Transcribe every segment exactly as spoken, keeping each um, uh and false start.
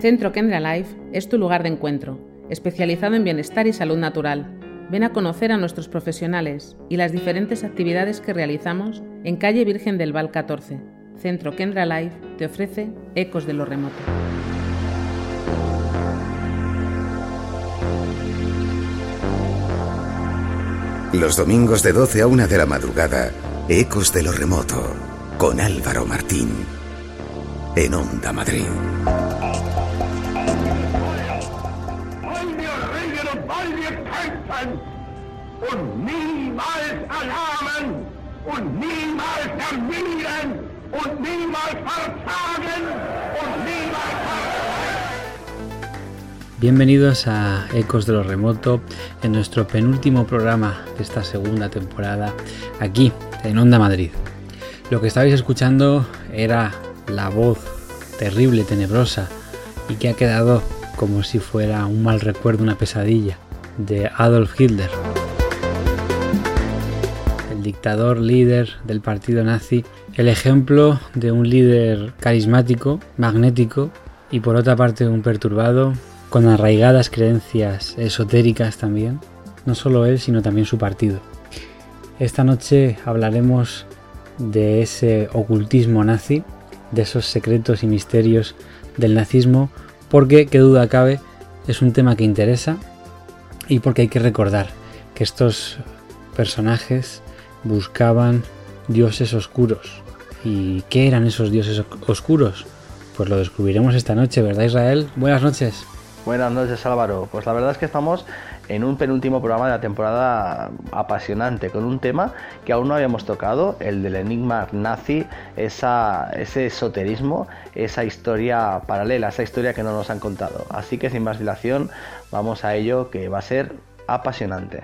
Centro Kendra Life es tu lugar de encuentro, especializado en bienestar y salud natural. Ven a conocer a nuestros profesionales y las diferentes actividades que realizamos en calle Virgen del Val catorce. Centro Kendra Life te ofrece Ecos de lo Remoto. Los domingos de doce a una de la madrugada, Ecos de lo Remoto, con Álvaro Martín, en Onda Madrid. Und niemals erlahmen und niemals ermüden und niemals verzagen und niemals verzagen. Bienvenidos a Ecos de lo Remoto, en nuestro penúltimo programa de esta segunda temporada, aquí en Onda Madrid. Lo que estabais escuchando era la voz terrible, tenebrosa y que ha quedado como si fuera un mal recuerdo, una pesadilla, de Adolf Hitler, el dictador líder del partido nazi, el ejemplo de un líder carismático, magnético y por otra parte un perturbado, con arraigadas creencias esotéricas también, no solo él sino también su partido. Esta noche hablaremos de ese ocultismo nazi, de esos secretos y misterios del nazismo, porque, qué duda cabe, es un tema que interesa y porque hay que recordar que estos personajes buscaban dioses oscuros. ¿Y qué eran esos dioses oscuros? Pues lo descubriremos esta noche, ¿verdad, Israel? Buenas noches. Buenas noches, Álvaro. Pues la verdad es que estamos en un penúltimo programa de la temporada apasionante, con un tema que aún no habíamos tocado, el del enigma nazi, esa, ese esoterismo, esa historia paralela, esa historia que no nos han contado. Así que sin más dilación, vamos a ello, que va a ser apasionante.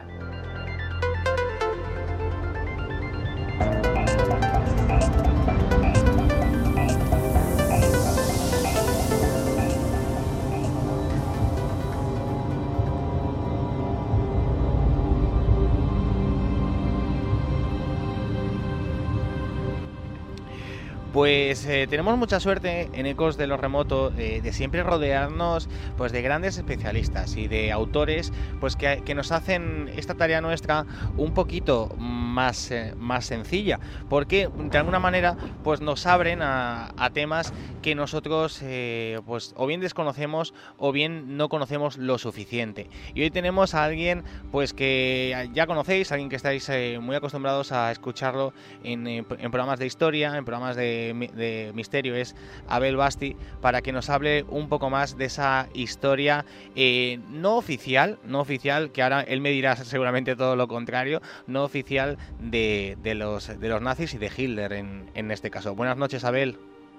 Pues eh, tenemos mucha suerte en Ecos de lo Remoto eh, de siempre rodearnos pues de grandes especialistas y de autores pues que, que nos hacen esta tarea nuestra un poquito más, eh, más sencilla, porque de alguna manera pues nos abren a, a temas que nosotros eh, pues o bien desconocemos o bien no conocemos lo suficiente. Y hoy tenemos a alguien pues que ya conocéis, alguien que estáis eh, muy acostumbrados a escucharlo en, eh, en programas de historia, en programas de de misterio, es Abel Basti, para que nos hable un poco más de esa historia eh, no oficial, no oficial, que ahora él me dirá seguramente todo lo contrario, no oficial de, de, los, de los nazis y de Hitler en, en este caso. Buenas noches, Abel.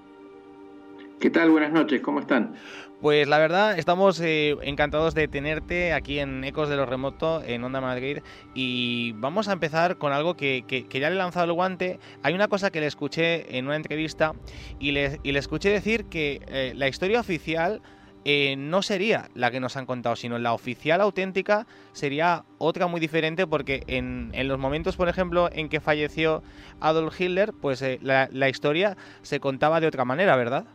¿Qué tal? Buenas noches, ¿cómo están? Pues la verdad, estamos eh, encantados de tenerte aquí en Ecos de lo Remoto, en Onda Madrid, y vamos a empezar con algo que, que, que ya le he lanzado el guante. Hay una cosa que le escuché en una entrevista y le, y le escuché decir que eh, la historia oficial eh, no sería la que nos han contado, sino la oficial auténtica sería otra muy diferente, porque en, en los momentos, por ejemplo, en que falleció Adolf Hitler, pues eh, la, la historia se contaba de otra manera, ¿verdad?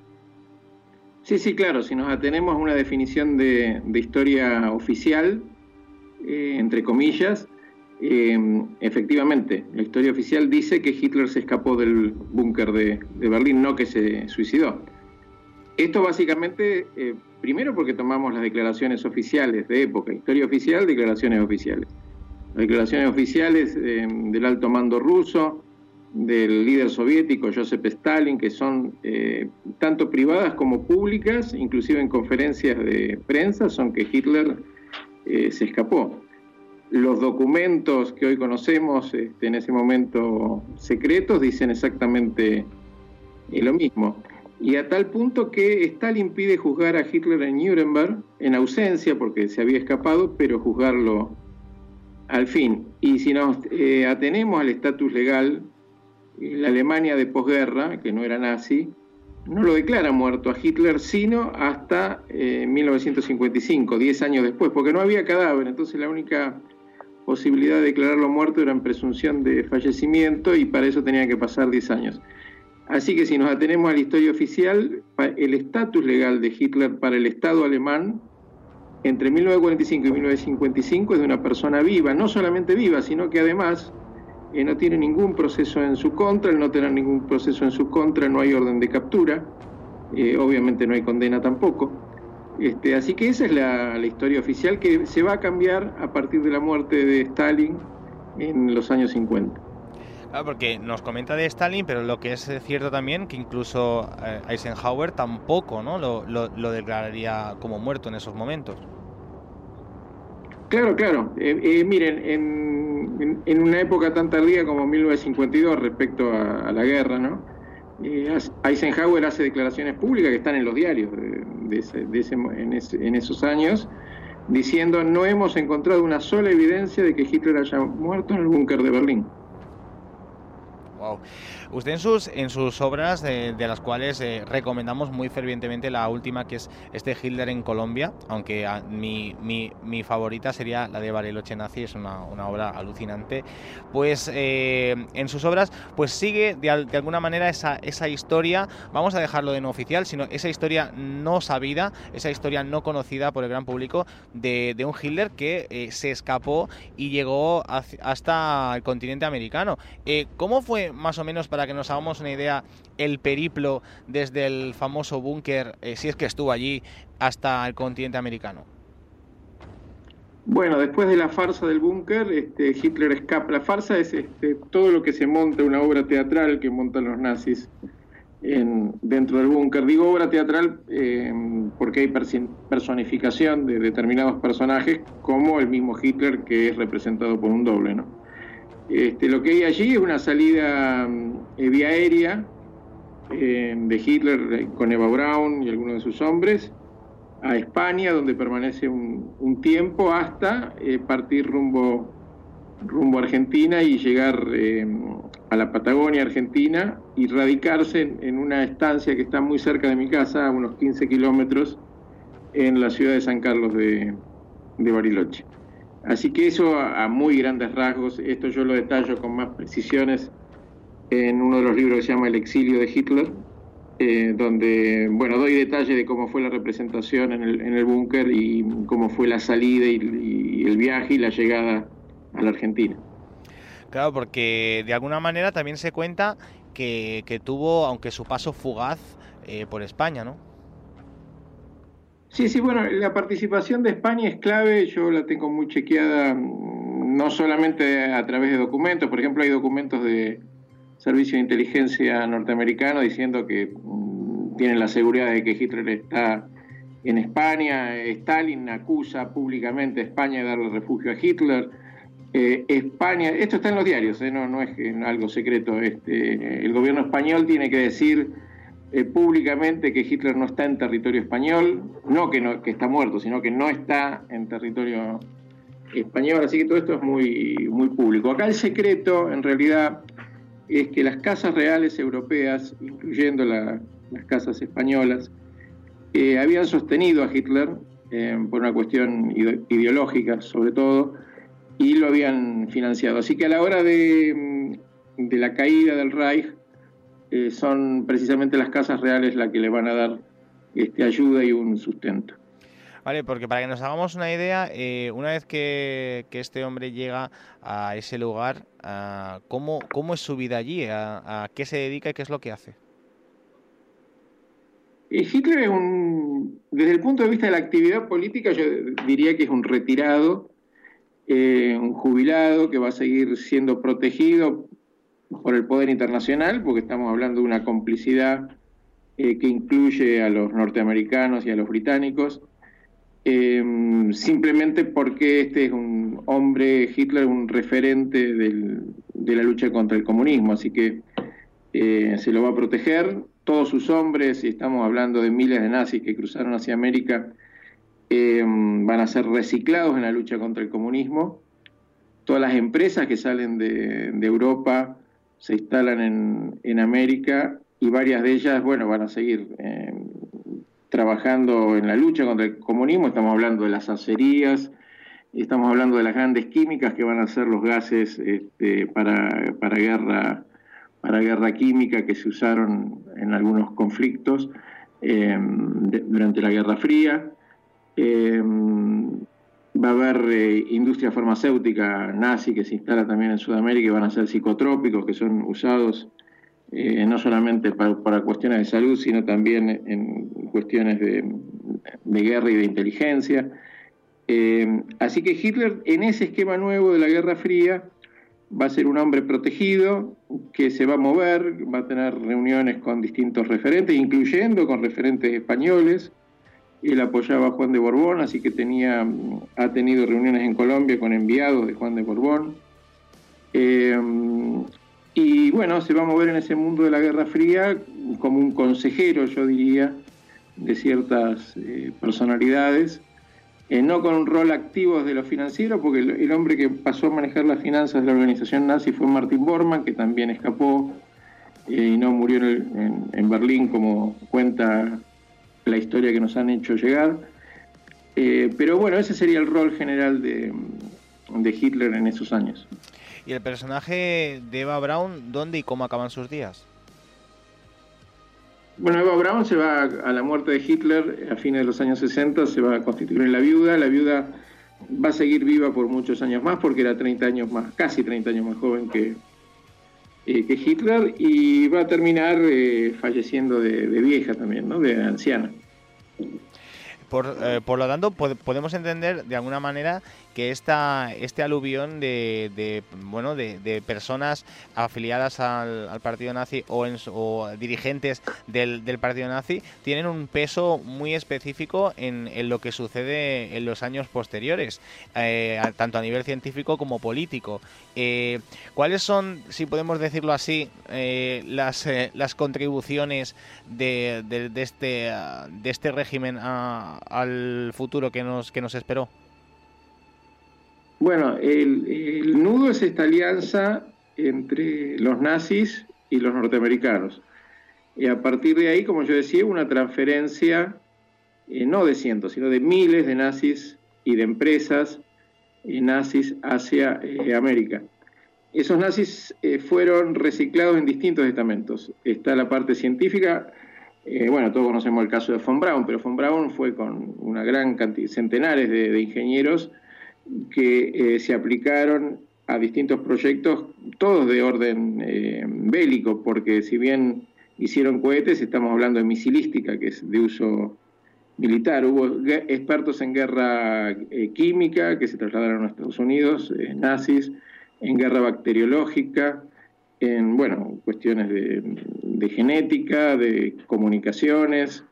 Sí, sí, claro, si nos atenemos a una definición de, de historia oficial, eh, entre comillas, eh, efectivamente, la historia oficial dice que Hitler se escapó del búnker de, de Berlín, no que se suicidó. Esto básicamente, eh, primero porque tomamos las declaraciones oficiales de época, historia oficial, declaraciones oficiales. Las declaraciones oficiales eh, del alto mando ruso, del líder soviético Joseph Stalin, que son eh, tanto privadas como públicas, inclusive en conferencias de prensa, son que Hitler eh, se escapó. Los documentos que hoy conocemos, este, en ese momento secretos, dicen exactamente eh, lo mismo. Y a tal punto que Stalin pide juzgar a Hitler en Nuremberg, en ausencia, porque se había escapado, pero juzgarlo al fin. Y si nos eh, atenemos al estatus legal, la Alemania de posguerra, que no era nazi, no lo declara muerto a Hitler, sino hasta eh, mil novecientos cincuenta y cinco, diez años después, porque no había cadáver. Entonces la única posibilidad de declararlo muerto era en presunción de fallecimiento, y para eso tenía que pasar diez años. Así que si nos atenemos a la historia oficial, el estatus legal de Hitler para el Estado alemán entre mil novecientos cuarenta y cinco y mil novecientos cincuenta y cinco es de una persona viva, no solamente viva, sino que además eh, no tiene ningún proceso en su contra. Al no tener ningún proceso en su contra no hay orden de captura, eh, obviamente no hay condena tampoco. Este, así que esa es la, la historia oficial, que se va a cambiar a partir de la muerte de Stalin en los años cincuenta. Claro, porque nos comenta de Stalin, pero lo que es cierto también que incluso eh, Eisenhower tampoco, ¿no?, lo, lo, lo declararía como muerto en esos momentos. Claro, claro. Eh, eh, miren, en, en, en una época tan tardía como mil novecientos cincuenta y dos respecto a, a la guerra, ¿no?, eh, Eisenhower hace declaraciones públicas que están en los diarios de, de ese, de ese, en, ese, en esos años, diciendo: no hemos encontrado una sola evidencia de que Hitler haya muerto en el búnker de Berlín. Wow. Usted en sus en sus obras, de, de las cuales eh, recomendamos muy fervientemente la última, que es este Hitler en Colombia, aunque a, mi, mi, mi favorita sería la de Bariloche Nazi, es una, una obra alucinante, pues eh, en sus obras pues sigue de, de alguna manera esa, esa historia, vamos a dejarlo de no oficial, sino esa historia no sabida, esa historia no conocida por el gran público de, de un Hitler que eh, se escapó y llegó hacia, hasta el continente americano. Eh, ¿Cómo fue, más o menos, para que nos hagamos una idea, el periplo desde el famoso búnker, eh, si es que estuvo allí, hasta el continente americano? Bueno, después de la farsa del búnker, este, Hitler escapa. La farsa es este, todo lo que se monta, una obra teatral que montan los nazis en, dentro del búnker. Digo obra teatral eh, porque hay personificación de determinados personajes, como el mismo Hitler, que es representado por un doble, ¿no? Este, lo que hay allí es una salida eh, vía aérea eh, de Hitler con Eva Braun y algunos de sus hombres a España, donde permanece un, un tiempo hasta eh, partir rumbo, rumbo a Argentina y llegar eh, a la Patagonia Argentina y radicarse en, en una estancia que está muy cerca de mi casa, a unos quince kilómetros, en la ciudad de San Carlos de, de Bariloche. Así que eso a, a muy grandes rasgos. Esto yo lo detallo con más precisiones en uno de los libros que se llama El exilio de Hitler, eh, donde, bueno, doy detalles de cómo fue la representación en el, en el búnker y cómo fue la salida y, y el viaje y la llegada a la Argentina. Claro, porque de alguna manera también se cuenta que, que tuvo, aunque su paso fugaz, eh, por España, ¿no? Sí, sí, bueno, la participación de España es clave, yo la tengo muy chequeada, no solamente a través de documentos. Por ejemplo, hay documentos de Servicio de Inteligencia norteamericano diciendo que um, tienen la seguridad de que Hitler está en España. Stalin acusa públicamente a España de darle refugio a Hitler. Eh, España, esto está en los diarios, eh, no, no es algo secreto. Este, el gobierno español tiene que decir Eh, públicamente que Hitler no está en territorio español, no que, no que está muerto, sino que no está en territorio español. Así que todo esto es muy, muy público. Acá el secreto, en realidad, es que las casas reales europeas, incluyendo la, las casas españolas, eh, habían sostenido a Hitler eh, por una cuestión ide ideológica, sobre todo, y lo habían financiado. Así que a la hora de, de la caída del Reich, Eh, son precisamente las casas reales las que le van a dar este, ayuda y un sustento. Vale, porque para que nos hagamos una idea, eh, una vez que, que este hombre llega a ese lugar, uh, ¿cómo, ¿cómo es su vida allí? ¿A, a qué se dedica y qué es lo que hace? Eh, Hitler es un, desde el punto de vista de la actividad política, yo diría que es un retirado, eh, un jubilado que va a seguir siendo protegido por el poder internacional, porque estamos hablando de una complicidad eh, que incluye a los norteamericanos y a los británicos, eh, simplemente porque este es un hombre, Hitler, un referente del, de la lucha contra el comunismo, así que eh, se lo va a proteger. Todos sus hombres, y estamos hablando de miles de nazis que cruzaron hacia América, eh, van a ser reciclados en la lucha contra el comunismo. Todas las empresas que salen de, de Europa se instalan en, en América, y varias de ellas, bueno, van a seguir eh, trabajando en la lucha contra el comunismo. Estamos hablando de las acerías, estamos hablando de las grandes químicas que van a ser los gases este, para, para guerra para guerra química que se usaron en algunos conflictos eh, de, durante la Guerra Fría. Eh, va a haber eh, industria farmacéutica nazi que se instala también en Sudamérica y van a ser psicotrópicos que son usados eh, no solamente para, para cuestiones de salud, sino también en cuestiones de, de guerra y de inteligencia. Eh, así que Hitler, en ese esquema nuevo de la Guerra Fría, va a ser un hombre protegido que se va a mover, va a tener reuniones con distintos referentes, incluyendo con referentes españoles. Él apoyaba a Juan de Borbón, así que tenía, ha tenido reuniones en Colombia con enviados de Juan de Borbón. Eh, y bueno, se va a mover en ese mundo de la Guerra Fría como un consejero, yo diría, de ciertas eh, personalidades. Eh, no con un rol activo desde lo financiero, porque el, el hombre que pasó a manejar las finanzas de la organización nazi fue Martin Bormann, que también escapó eh, y no murió en, el, en, en Berlín, como cuenta la historia que nos han hecho llegar. Eh, pero bueno, ese sería el rol general de, de Hitler en esos años. ¿Y el personaje de Eva Braun, dónde y cómo acaban sus días? Bueno, Eva Braun se va a la muerte de Hitler a fines de los años sesenta, se va a constituir en la viuda. La viuda va a seguir viva por muchos años más, porque era treinta años más, casi treinta años más joven que, eh, que Hitler, y va a terminar eh, falleciendo de, de vieja también, ¿no? De anciana. Por, eh, por lo tanto, pod podemos entender de alguna manera que esta, este aluvión de, de bueno de, de personas afiliadas al, al partido nazi o, en, o dirigentes del, del partido nazi tienen un peso muy específico en, en lo que sucede en los años posteriores, eh, a, tanto a nivel científico como político. Eh, ¿Cuáles son, si podemos decirlo así, eh, las, eh, las contribuciones de, de, de, este, de este régimen a, al futuro que nos, que nos esperó? Bueno, el, el nudo es esta alianza entre los nazis y los norteamericanos. Y a partir de ahí, como yo decía, una transferencia, eh, no de cientos, sino de miles de nazis y de empresas eh, nazis hacia eh, América. Esos nazis eh, fueron reciclados en distintos estamentos. Está la parte científica. Eh, bueno, todos conocemos el caso de von Braun, pero von Braun fue con una gran cantidad, centenares de, de ingenieros que eh, se aplicaron a distintos proyectos, todos de orden eh, bélico, porque si bien hicieron cohetes, estamos hablando de misilística, que es de uso militar. Hubo expertos en guerra eh, química que se trasladaron a Estados Unidos, eh, nazis, en guerra bacteriológica, en bueno, cuestiones de, de genética, de comunicaciones.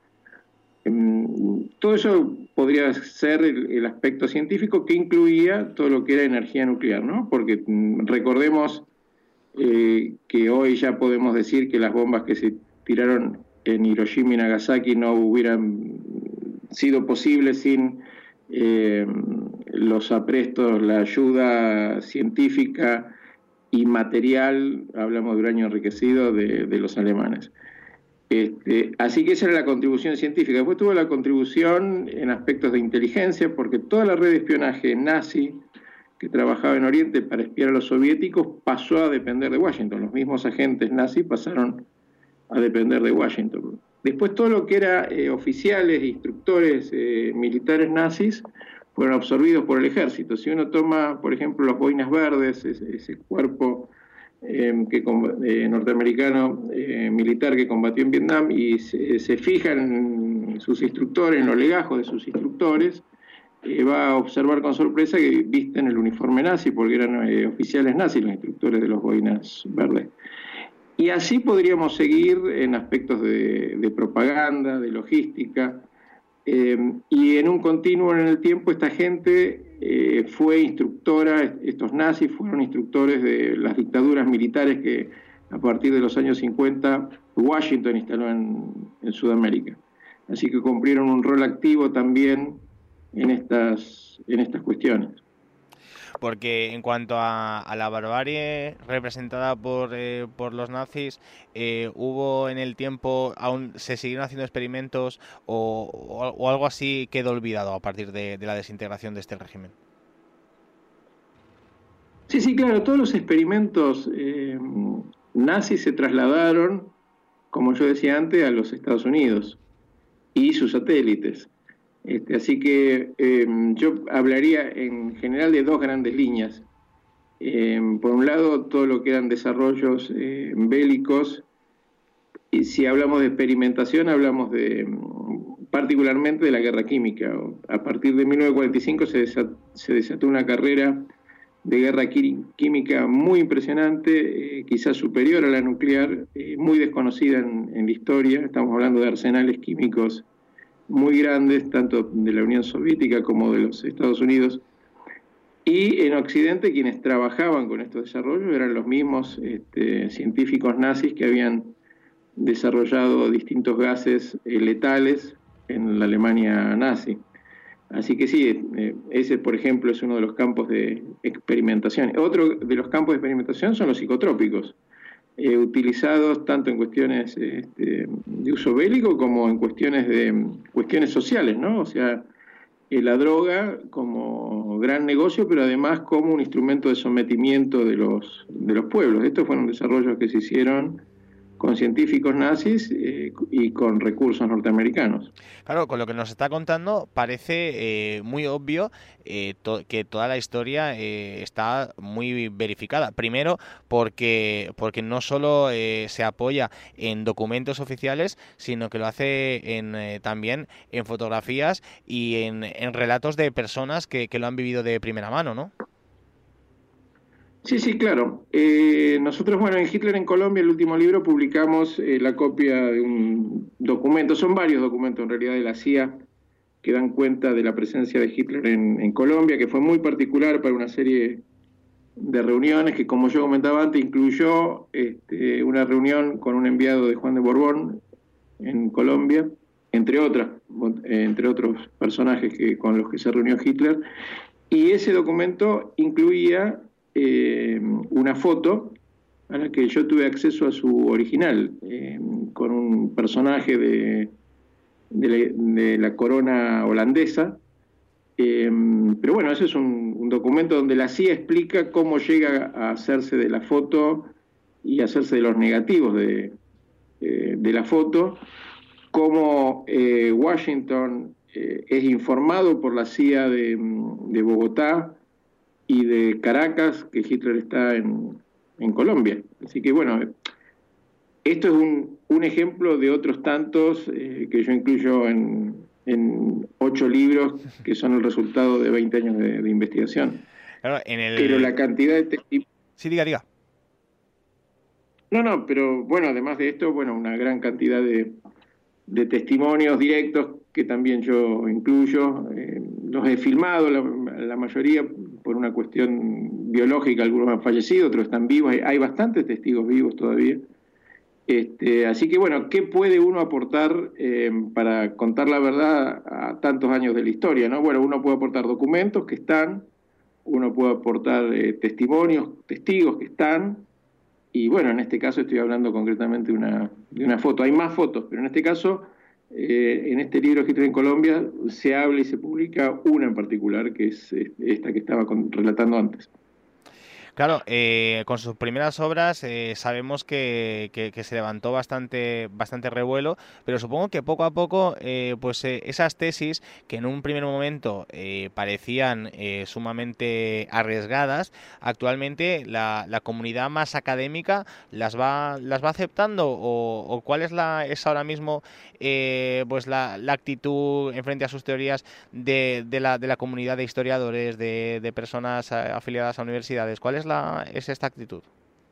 Todo eso podría ser el, el aspecto científico que incluía todo lo que era energía nuclear, ¿no? Porque recordemos eh, que hoy ya podemos decir que las bombas que se tiraron en Hiroshima y Nagasaki no hubieran sido posibles sin eh, los aprestos, la ayuda científica y material, hablamos de uranio enriquecido, de, de los alemanes. Este, así que esa era la contribución científica. Después tuvo la contribución en aspectos de inteligencia, porque toda la red de espionaje nazi que trabajaba en Oriente para espiar a los soviéticos pasó a depender de Washington. Los mismos agentes nazis pasaron a depender de Washington. Después todo lo que era eh, oficiales, instructores eh, militares nazis fueron absorbidos por el ejército. Si uno toma, por ejemplo, los boinas verdes, ese, ese cuerpo Eh, que, eh, norteamericano eh, militar que combatió en Vietnam, y se, se fija en sus instructores, en los legajos de sus instructores, eh, va a observar con sorpresa que visten el uniforme nazi, porque eran eh, oficiales nazis los instructores de los boinas verdes. Y así podríamos seguir en aspectos de, de propaganda, de logística, eh, y en un continuo en el tiempo esta gente Eh, fue instructora, estos nazis fueron instructores de las dictaduras militares que a partir de los años cincuenta Washington instaló en, en Sudamérica. Así que cumplieron un rol activo también en estas, en estas cuestiones. Porque en cuanto a, a la barbarie representada por, eh, por los nazis, eh, hubo en el tiempo, aún se siguieron haciendo experimentos o, o, o algo así quedó olvidado a partir de, de la desintegración de este régimen. Sí, sí, claro, todos los experimentos eh, nazis se trasladaron, como yo decía antes, a los Estados Unidos y sus satélites. Este, así que eh, yo hablaría en general de dos grandes líneas. Eh, por un lado, todo lo que eran desarrollos eh, bélicos, y si hablamos de experimentación, hablamos de particularmente de la guerra química. A partir de mil novecientos cuarenta y cinco se desató, se desató una carrera de guerra química muy impresionante, eh, quizás superior a la nuclear, eh, muy desconocida en, en la historia. Estamos hablando de arsenales químicos muy grandes, tanto de la Unión Soviética como de los Estados Unidos. Y en Occidente quienes trabajaban con estos desarrollos eran los mismos este, científicos nazis que habían desarrollado distintos gases eh, letales en la Alemania nazi. Así que sí, eh, ese por ejemplo es uno de los campos de experimentación. Otro de los campos de experimentación son los psicotrópicos, eh, utilizados tanto en cuestiones este, de uso bélico como en cuestiones de cuestiones sociales, ¿no? O sea, eh, la droga como gran negocio, pero además como un instrumento de sometimiento de los, de los pueblos. Estos fueron desarrollos que se hicieron con científicos nazis eh, y con recursos norteamericanos. Claro, con lo que nos está contando parece eh, muy obvio eh, to que toda la historia eh, está muy verificada. Primero, porque, porque no solo eh, se apoya en documentos oficiales, sino que lo hace en, eh, también en fotografías y en, en relatos de personas que, que lo han vivido de primera mano, ¿no? Sí, sí, claro. Eh, nosotros, bueno, en Hitler en Colombia, el último libro, publicamos eh, la copia de un documento, son varios documentos en realidad de la C I A, que dan cuenta de la presencia de Hitler en, en Colombia, que fue muy particular para una serie de reuniones que, como yo comentaba antes, incluyó este, una reunión con un enviado de Juan de Borbón en Colombia, entre otras, entre otros personajes que, con los que se reunió Hitler, y ese documento incluía Eh, una foto a la que yo tuve acceso a su original, eh, con un personaje de, de, la, de la corona holandesa, eh, pero bueno, ese es un, un documento donde la C I A explica cómo llega a hacerse de la foto y hacerse de los negativos de, eh, de la foto, cómo eh, Washington eh, es informado por la C I A de, de Bogotá y de Caracas, que Hitler está en, en Colombia. Así que bueno, esto es un, un ejemplo de otros tantos eh, que yo incluyo en, en ocho libros que son el resultado de veinte años de, de investigación. Claro, en el... Pero la cantidad de testimonios... Sí, diga, diga. No, no, pero bueno, además de esto, bueno, una gran cantidad de, de testimonios directos que también yo incluyo. Eh, los he filmado, la, la mayoría por una cuestión biológica, algunos han fallecido, otros están vivos, hay, hay bastantes testigos vivos todavía. Este, así que bueno, ¿qué puede uno aportar eh, para contar la verdad a tantos años de la historia, ¿no? Bueno, uno puede aportar documentos que están, uno puede aportar eh, testimonios, testigos que están, y bueno, en este caso estoy hablando concretamente de una, de una foto. Hay más fotos, pero en este caso, eh, en este libro Hitler en Colombia, se habla y se publica una en particular, que es esta que estaba con, relatando antes. Claro, eh, con sus primeras obras eh, sabemos que, que, que se levantó bastante, bastante revuelo, pero supongo que poco a poco eh, pues eh, esas tesis que en un primer momento eh, parecían eh, sumamente arriesgadas, actualmente la, la comunidad más académica las va, las va aceptando, o, o cuál es la es ahora mismo eh, pues la, la actitud en frente a sus teorías de, de, la, de la comunidad de historiadores, de, de personas afiliadas a universidades. ¿Cuál es La, es esta actitud?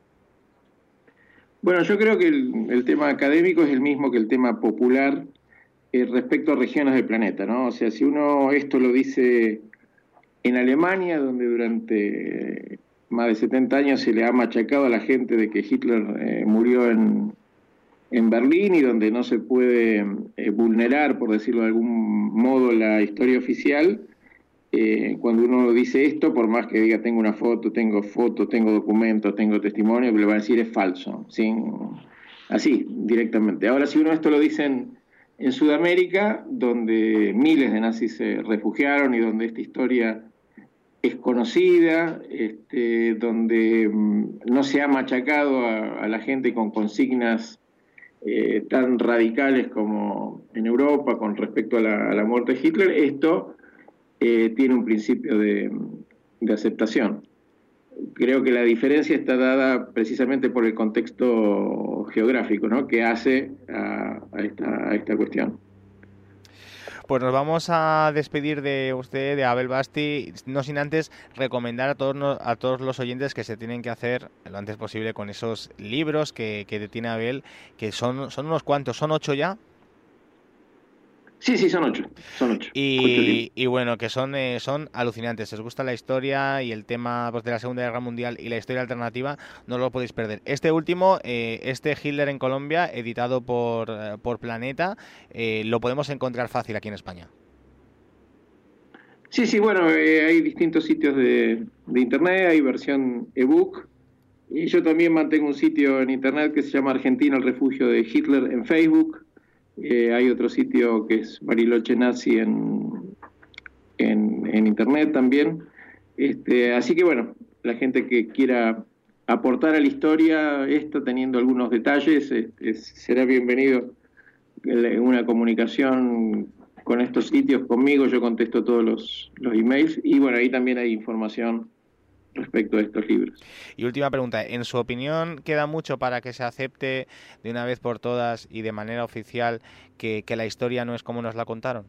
Bueno, yo creo que el, el tema académico es el mismo que el tema popular eh, respecto a regiones del planeta, ¿no? O sea, si uno esto lo dice en Alemania, donde durante más de setenta años se le ha machacado a la gente de que Hitler eh, murió en, en Berlín, y donde no se puede eh, vulnerar, por decirlo de algún modo, la historia oficial. Eh, cuando uno dice esto, por más que diga tengo una foto, tengo fotos, tengo documentos, tengo testimonio, que le van a decir es falso, sin, así, directamente. Ahora, si uno esto lo dice en, en Sudamérica, donde miles de nazis se refugiaron y donde esta historia es conocida, este, donde mm, no se ha machacado a, a la gente con consignas eh, tan radicales como en Europa con respecto a la, a la muerte de Hitler, esto eh, tiene un principio de, de aceptación. Creo que la diferencia está dada precisamente por el contexto geográfico, ¿no?, que hace a, a, esta, a esta cuestión. Pues nos vamos a despedir de usted, de Abel Basti, no sin antes recomendar a todos, a todos los oyentes que se tienen que hacer lo antes posible con esos libros que, que tiene Abel, que son, son unos cuantos, ¿son ocho ya? Sí, sí, son ocho, son ocho. Y, y bueno, que son, eh, son alucinantes. Si os gusta la historia y el tema pues, de la Segunda Guerra Mundial y la historia alternativa, no lo podéis perder. Este último, eh, este Hitler en Colombia, editado por, eh, por Planeta, eh, lo podemos encontrar fácil aquí en España. Sí, sí, bueno, eh, hay distintos sitios de, de internet, hay versión ebook. Y yo también mantengo un sitio en internet que se llama Argentina, el refugio de Hitler, en Facebook. Eh, hay otro sitio que es Bariloche Nazi en, en, en internet también. Este, así que bueno, la gente que quiera aportar a la historia esta, teniendo algunos detalles, este, será bienvenido en una comunicación con estos sitios conmigo. Yo contesto todos los, los emails y bueno, ahí también hay información respecto a estos libros. Y última pregunta, ¿en su opinión queda mucho para que se acepte de una vez por todas y de manera oficial que, que la historia no es como nos la contaron?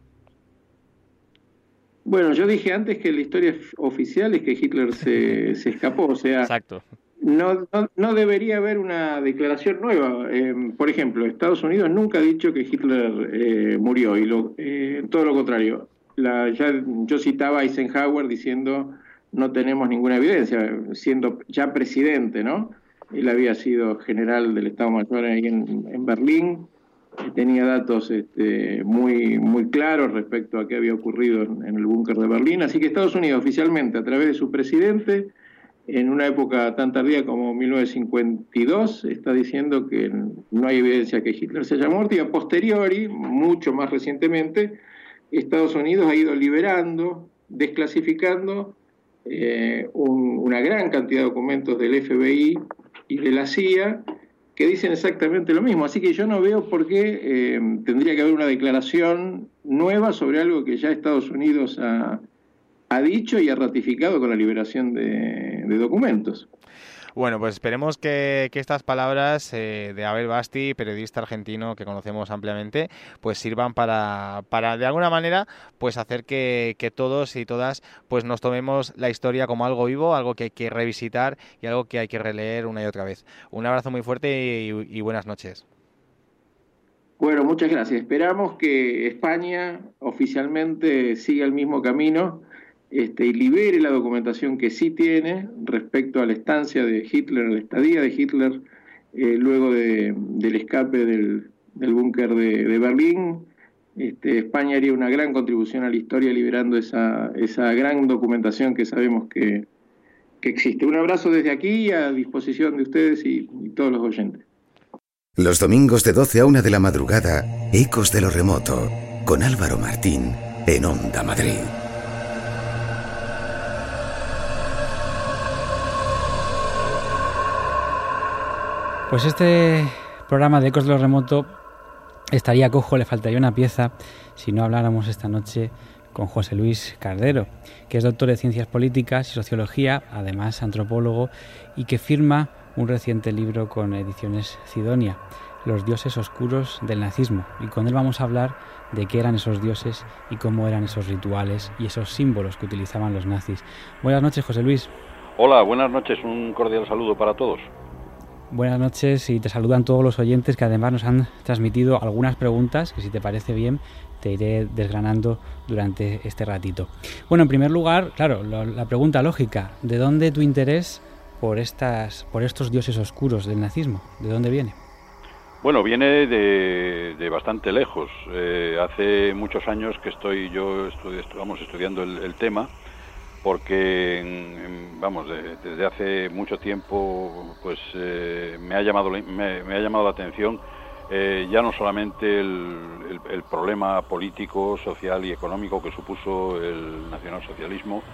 Bueno, yo dije antes que la historia oficial es que Hitler se, se escapó, o sea, exacto. No, no, no debería haber una declaración nueva. Eh, por ejemplo, Estados Unidos nunca ha dicho que Hitler eh, murió, y lo, eh, todo lo contrario. La, ya, yo citaba a Eisenhower diciendo no tenemos ninguna evidencia, siendo ya presidente, ¿no? Él había sido general del Estado Mayor ahí en, en Berlín, tenía datos este, muy, muy claros respecto a qué había ocurrido en, en el búnker de Berlín, así que Estados Unidos oficialmente, a través de su presidente, en una época tan tardía como mil novecientos cincuenta y dos, está diciendo que no hay evidencia que Hitler se haya muerto, y a posteriori, mucho más recientemente, Estados Unidos ha ido liberando, desclasificando eh, un, una gran cantidad de documentos del F B I y de la C I A que dicen exactamente lo mismo. Así que yo no veo por qué eh, tendría que haber una declaración nueva sobre algo que ya Estados Unidos ha, ha dicho y ha ratificado con la liberación de, de documentos. Bueno, pues esperemos que, que estas palabras eh, de Abel Basti, periodista argentino que conocemos ampliamente, pues sirvan para, para de alguna manera, pues hacer que, que todos y todas pues nos tomemos la historia como algo vivo, algo que hay que revisitar y algo que hay que releer una y otra vez. Un abrazo muy fuerte y, y buenas noches. Bueno, muchas gracias. Esperamos que España oficialmente siga el mismo camino Este, y libere la documentación que sí tiene respecto a la estancia de Hitler, la estadía de Hitler, eh, luego de, del escape del, del búnker de, de Berlín. Este, España haría una gran contribución a la historia liberando esa, esa gran documentación que sabemos que, que existe. Un abrazo desde aquí a disposición de ustedes y, y todos los oyentes. Los domingos de doce a una de la madrugada, Ecos de lo Remoto, con Álvaro Martín, en Onda Madrid. Pues este programa de Ecos de lo Remoto estaría cojo, le faltaría una pieza si no habláramos esta noche con José Luis Cardero, que es doctor de Ciencias Políticas y Sociología, además antropólogo, y que firma un reciente libro con Ediciones Cidonia, Los dioses oscuros del nazismo. Y con él vamos a hablar de qué eran esos dioses y cómo eran esos rituales y esos símbolos que utilizaban los nazis. Buenas noches, José Luis. Hola, buenas noches, un cordial saludo para todos. Buenas noches, y te saludan todos los oyentes que además nos han transmitido algunas preguntas que, si te parece bien, te iré desgranando durante este ratito. Bueno, en primer lugar, claro, lo, la pregunta lógica, ¿de dónde tu interés por estas, por estos dioses oscuros del nazismo? ¿De dónde viene? Bueno, viene de, de bastante lejos. Eh, hace muchos años que estoy yo estoy, vamos, estudiando el, el tema, porque en, en, vamos de, desde hace mucho tiempo pues eh, me ha llamado me, me ha llamado la atención eh, ya no solamente el, el, el problema político, social y económico que supuso el nacionalsocialismo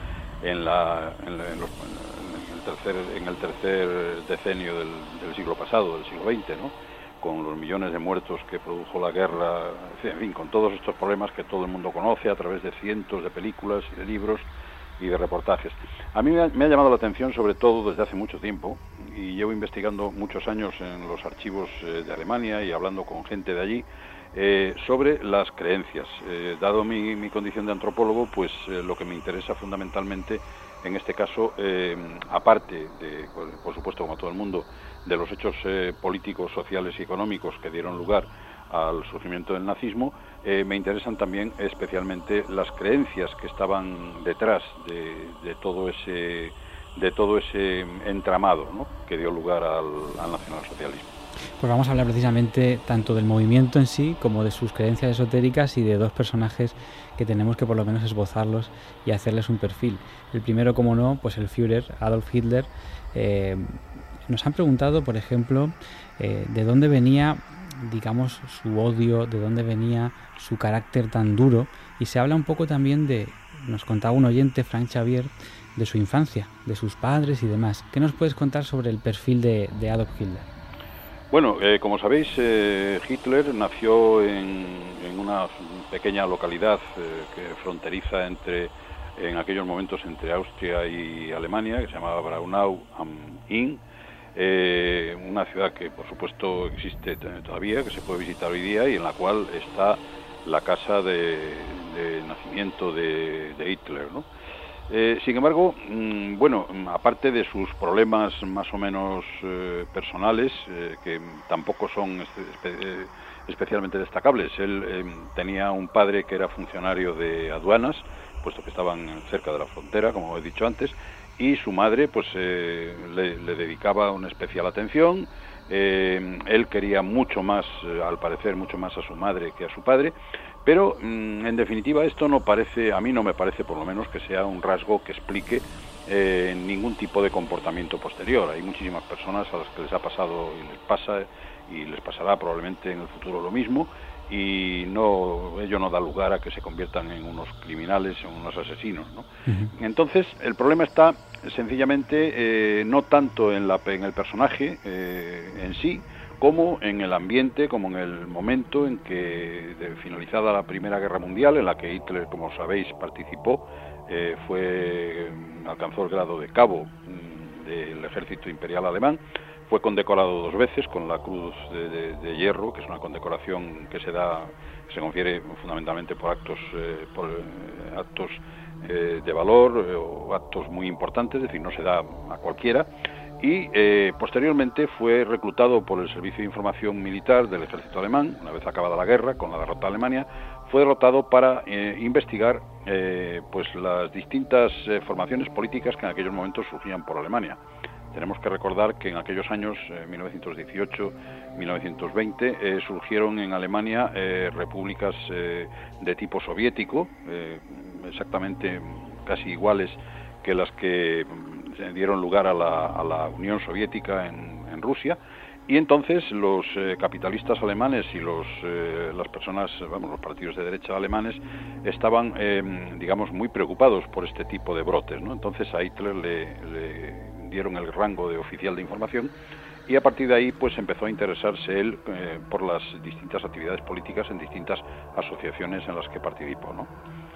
en, la, en, la, en, los, en, el, tercer, en el tercer decenio del, del siglo pasado, del siglo veinte, ¿no? Con los millones de muertos que produjo la guerra, en fin, con todos estos problemas que todo el mundo conoce a través de cientos de películas y de libros y de reportajes. A mí me ha, me ha llamado la atención, sobre todo desde hace mucho tiempo, y llevo investigando muchos años en los archivos eh, de Alemania y hablando con gente de allí, eh, sobre las creencias. Eh, dado mi, mi condición de antropólogo, pues eh, lo que me interesa fundamentalmente, en este caso, eh, aparte de, por supuesto, como todo el mundo, de los hechos eh, políticos, sociales y económicos que dieron lugar al surgimiento del nazismo, eh, me interesan también especialmente las creencias que estaban detrás de, de todo ese de todo ese entramado, ¿no?, que dio lugar al, al nacionalsocialismo. Pues vamos a hablar precisamente tanto del movimiento en sí como de sus creencias esotéricas y de dos personajes que tenemos que por lo menos esbozarlos y hacerles un perfil. El primero, como no, pues el Führer, Adolf Hitler. Eh, nos han preguntado, por ejemplo, eh, de dónde venía, digamos, su odio, de dónde venía su carácter tan duro, y se habla un poco también de, nos contaba un oyente, Frank Xavier, de su infancia, de sus padres y demás. ¿Qué nos puedes contar sobre el perfil de, de Adolf Hitler? Bueno, eh, como sabéis, eh, Hitler nació en, en una pequeña localidad eh, que fronteriza entre, en aquellos momentos, entre Austria y Alemania, que se llamaba Braunau am Inn, eh, una ciudad que por supuesto existe todavía, que se puede visitar hoy día y en la cual está la casa de, de nacimiento de, de Hitler, ¿no? Eh, sin embargo, mmm, bueno, aparte de sus problemas más o menos eh, personales, eh, que tampoco son espe eh, especialmente destacables, él eh, tenía un padre que era funcionario de aduanas, puesto que estaban cerca de la frontera, como he dicho antes, y su madre pues eh, le, le dedicaba una especial atención. Eh, él quería mucho más, eh, al parecer, mucho más a su madre que a su padre, pero mm, en definitiva esto no parece, a mí no me parece por lo menos que sea un rasgo que explique eh, ningún tipo de comportamiento posterior. Hay muchísimas personas a las que les ha pasado y les pasa y les pasará probablemente en el futuro lo mismo, y no, ello no da lugar a que se conviertan en unos criminales, en unos asesinos, ¿no? Uh-huh. Entonces, el problema está sencillamente eh, no tanto en, la, en el personaje eh, en sí, como en el ambiente, como en el momento en que, de, finalizada la Primera Guerra Mundial, en la que Hitler, como sabéis, participó, eh, fue alcanzó el grado de cabo mm, del ejército imperial alemán. Fue condecorado dos veces con la Cruz de, de, de Hierro, que es una condecoración que se da, se confiere fundamentalmente por actos, eh, por eh, actos eh, de valor eh, o actos muy importantes, es decir, no se da a cualquiera. Y eh, posteriormente fue reclutado por el Servicio de Información Militar del Ejército Alemán, una vez acabada la guerra, con la derrota de Alemania, fue derrotado para eh, investigar eh, pues las distintas eh, formaciones políticas que en aquellos momentos surgían por Alemania. Tenemos que recordar que en aquellos años, eh, mil novecientos dieciocho a mil novecientos veinte, eh, surgieron en Alemania eh, repúblicas eh, de tipo soviético, eh, exactamente casi iguales que las que dieron lugar a la, a la Unión Soviética en, en Rusia, y entonces los eh, capitalistas alemanes y los eh, las personas, vamos, los partidos de derecha alemanes estaban, eh, digamos, muy preocupados por este tipo de brotes, ¿no? Entonces a Hitler le, le dieron el rango de oficial de información, y a partir de ahí pues empezó a interesarse él eh, por las distintas actividades políticas en distintas asociaciones en las que participó, ¿no?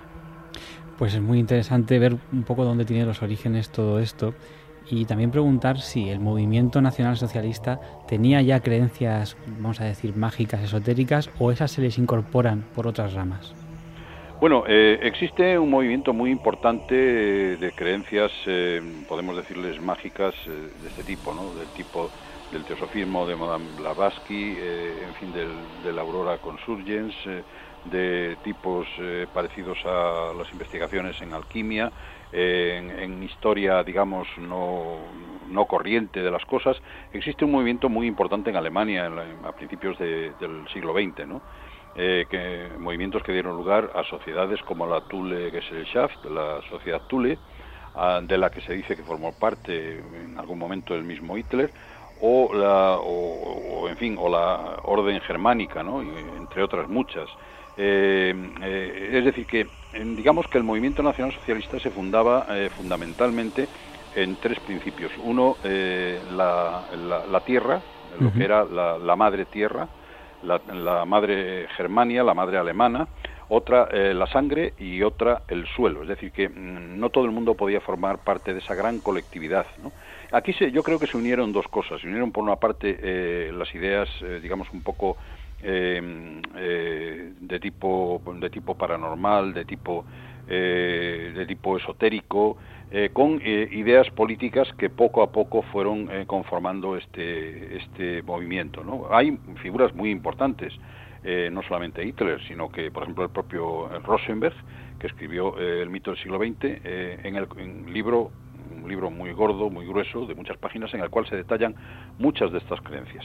Pues es muy interesante ver un poco dónde tiene los orígenes todo esto, y también preguntar si el movimiento nacionalsocialista tenía ya creencias, vamos a decir, mágicas, esotéricas, o esas se les incorporan por otras ramas. Bueno, eh, existe un movimiento muy importante eh, de creencias, eh, podemos decirles mágicas, eh, de este tipo, ¿no? Del tipo del teosofismo de Madame Blavatsky, eh, en fin, del, del Aurora Consurgens, eh, de tipos eh, parecidos a las investigaciones en alquimia, eh, en, en historia, digamos, no, no corriente de las cosas. Existe un movimiento muy importante en Alemania en la, a principios de, del siglo veinte, ¿no? Eh, que, movimientos que dieron lugar a sociedades como la Thule Gesellschaft, la sociedad Thule, a, de la que se dice que formó parte en algún momento el mismo Hitler, o la, o, o en fin, o la orden germánica, ¿no? Y, entre otras muchas. Eh, eh, es decir, que digamos que el movimiento nacionalsocialista se fundaba eh, fundamentalmente en tres principios. Uno, eh, la, la, la tierra, lo uh-huh. que era la, la madre tierra, la, la madre Germania, la madre alemana, otra eh, la sangre y otra el suelo. Es decir, que mmm, no todo el mundo podía formar parte de esa gran colectividad, ¿no? Aquí se, yo creo que se unieron dos cosas. Se unieron por una parte eh, las ideas, eh, digamos, un poco Eh, eh, de tipo de tipo paranormal, de tipo eh, de tipo esotérico, eh, con eh, ideas políticas que poco a poco fueron eh, conformando este este movimiento, ¿no? Hay figuras muy importantes, eh, no solamente Hitler, sino que, por ejemplo, el propio Rosenberg, que escribió eh, El mito del siglo veinte, eh, en el en libro un libro muy gordo, muy grueso, de muchas páginas, en el cual se detallan muchas de estas creencias.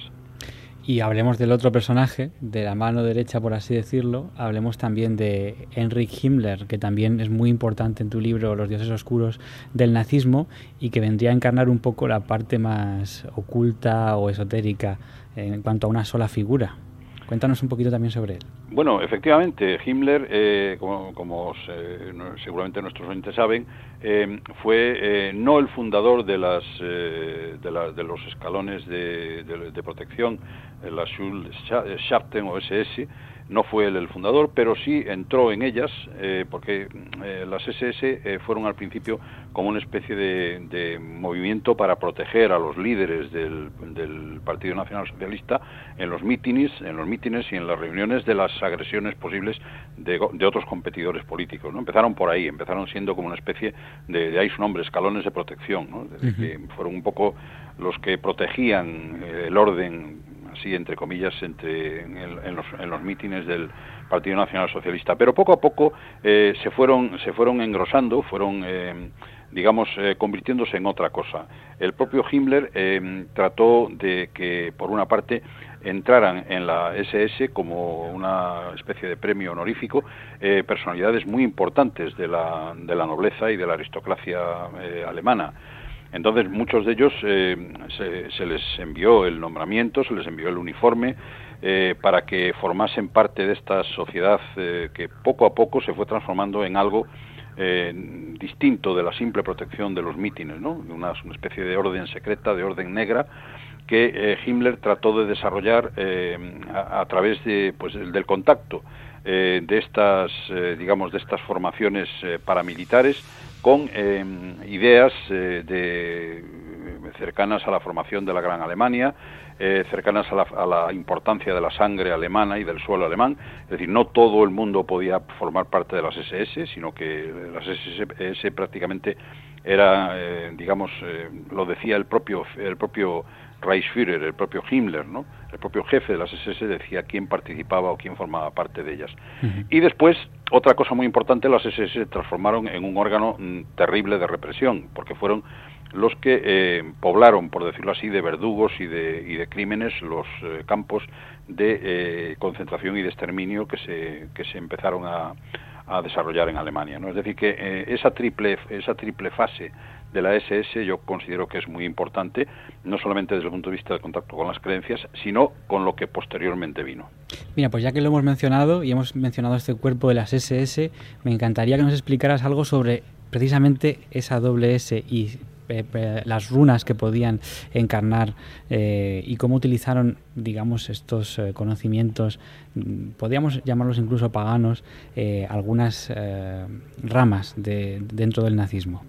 Y hablemos del otro personaje, de la mano derecha, por así decirlo. Hablemos también de Heinrich Himmler, que también es muy importante en tu libro Los dioses oscuros del nazismo, y que vendría a encarnar un poco la parte más oculta o esotérica en cuanto a una sola figura. Cuéntanos un poquito también sobre él. Bueno, efectivamente, Himmler, eh, como, como se, seguramente nuestros oyentes saben, eh, fue eh, no el fundador de las eh, de, la, de los escalones de, de, de protección, la Schutzschatten o S S, no fue él el fundador, pero sí entró en ellas, eh, porque eh, las S S eh, fueron al principio como una especie de, de movimiento para proteger a los líderes del, del Partido Nacional Socialista en los mítines, en los mítines y en las reuniones de las agresiones posibles de, de otros competidores políticos, ¿no? Empezaron por ahí, empezaron siendo como una especie de, de ahí su nombre, escalones de protección, ¿no? De, uh-huh. que fueron un poco los que protegían eh, el orden, así entre comillas, entre en, el, en los en los mítines del Partido Nacional Socialista, pero poco a poco eh, se fueron se fueron engrosando, fueron eh, digamos eh, convirtiéndose en otra cosa. El propio Himmler eh, trató de que, por una parte, entraran en la S S como una especie de premio honorífico eh, personalidades muy importantes de la de la nobleza y de la aristocracia eh, alemana. Entonces, muchos de ellos eh, se, se les envió el nombramiento, se les envió el uniforme, eh, para que formasen parte de esta sociedad eh, que poco a poco se fue transformando en algo eh, distinto de la simple protección de los mítines, ¿no? Una, una especie de orden secreta, de orden negra, que eh, Himmler trató de desarrollar eh, a, a través de, pues, del contacto eh, de estas, eh, digamos, de estas formaciones eh, paramilitares, con eh, ideas eh, de, cercanas a la formación de la Gran Alemania, eh, cercanas a la, a la importancia de la sangre alemana y del suelo alemán. Es decir, no todo el mundo podía formar parte de las S S, sino que las S S prácticamente era, eh, digamos, eh, lo decía el propio el propio Reichsführer, el propio Himmler, ¿no? El propio jefe de las S S decía quién participaba o quién formaba parte de ellas. Uh-huh. Y después, otra cosa muy importante, las S S se transformaron en un órgano mm, terrible de represión, porque fueron los que eh, poblaron, por decirlo así, de verdugos y de, y de crímenes los eh, campos de eh, concentración y de exterminio que se, que se empezaron a, a desarrollar en Alemania, ¿no? Es decir, que eh, esa triple esa triple fase de la S S yo considero que es muy importante, no solamente desde el punto de vista del contacto con las creencias, sino con lo que posteriormente vino. Mira, pues ya que lo hemos mencionado y hemos mencionado este cuerpo de las S S, me encantaría que nos explicaras algo sobre precisamente esa doble S y eh, eh, las runas que podían encarnar eh, y cómo utilizaron, digamos, estos eh, conocimientos, podríamos llamarlos incluso paganos, eh, algunas eh, ramas de, dentro del nazismo.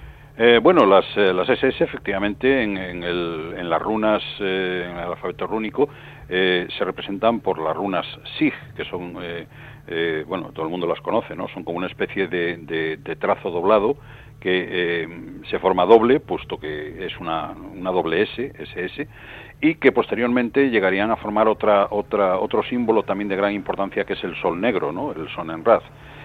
Eh, bueno, las, eh, las S S efectivamente en, en, el, en las runas, eh, en el alfabeto rúnico, eh, se representan por las runas Sig, que son, eh, eh, bueno, todo el mundo las conoce, ¿no? Son como una especie de, de, de trazo doblado que eh, se forma doble, puesto que es una, una doble S, S S, y que posteriormente llegarían a formar otra, otra, otro símbolo también de gran importancia, que es el sol negro, ¿no? El Sonnenrad.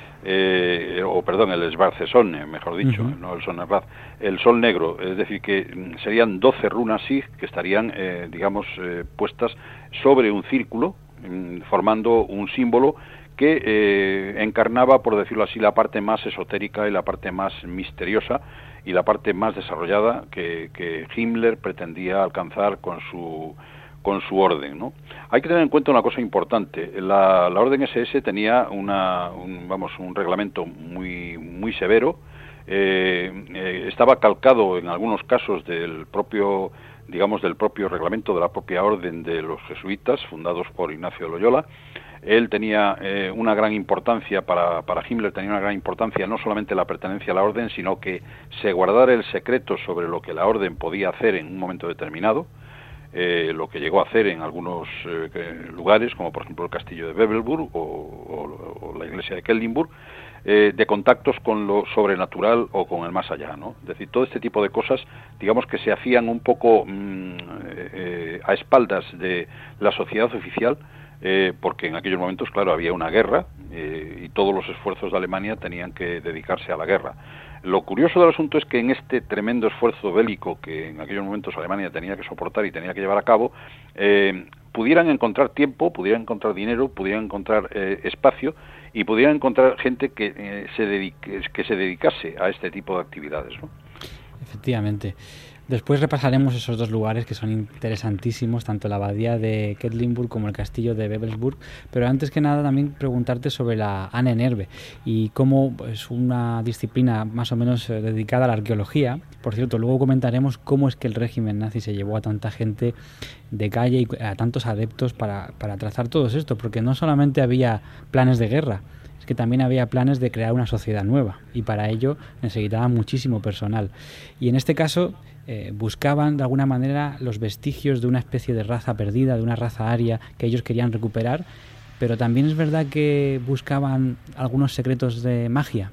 Eh, o perdón, el Schwarze-Sonne, mejor dicho, uh-huh. no el Sonnenrad, el sol negro, es decir, que serían doce runas Sig que estarían, eh, digamos, eh, puestas sobre un círculo, mm, formando un símbolo que eh, encarnaba, por decirlo así, la parte más esotérica y la parte más misteriosa, y la parte más desarrollada que, que Himmler pretendía alcanzar con su con su orden, ¿no? Hay que tener en cuenta una cosa importante. La, la orden ese ese tenía una, un, vamos, un reglamento muy muy severo. Eh, eh, estaba calcado en algunos casos del propio, digamos, del propio reglamento de la propia orden de los jesuitas, fundados por Ignacio de Loyola. Él tenía eh, una gran importancia, para, para Himmler tenía una gran importancia no solamente la pertenencia a la orden, sino que se guardara el secreto sobre lo que la orden podía hacer en un momento determinado. Eh, lo que llegó a hacer en algunos eh, lugares, como por ejemplo el castillo de Bebelburg o, o, o la iglesia de Quedlinburg, eh, de contactos con lo sobrenatural o con el más allá, ¿no? Es decir, todo este tipo de cosas, digamos que se hacían un poco mmm, eh, a espaldas de la sociedad oficial, eh, porque en aquellos momentos, claro, había una guerra eh, y todos los esfuerzos de Alemania tenían que dedicarse a la guerra. Lo curioso del asunto es que en este tremendo esfuerzo bélico que en aquellos momentos Alemania tenía que soportar y tenía que llevar a cabo, eh, pudieran encontrar tiempo, pudieran encontrar dinero, pudieran encontrar eh, espacio y pudieran encontrar gente que, eh, se dedique, que se dedicase a este tipo de actividades, ¿no? Efectivamente. Después repasaremos esos dos lugares que son interesantísimos, tanto la abadía de Quedlinburg como el castillo de Bebelsburg, pero antes que nada también preguntarte sobre la Ahnenerbe y cómo es una disciplina más o menos dedicada a la arqueología. Por cierto, luego comentaremos cómo es que el régimen nazi se llevó a tanta gente de calle y a tantos adeptos para, para trazar todo esto, porque no solamente había planes de guerra, es que también había planes de crear una sociedad nueva y para ello necesitaba muchísimo personal. Y en este caso eh, buscaban de alguna manera los vestigios de una especie de raza perdida, de una raza aria que ellos querían recuperar, pero también es verdad que buscaban algunos secretos de magia.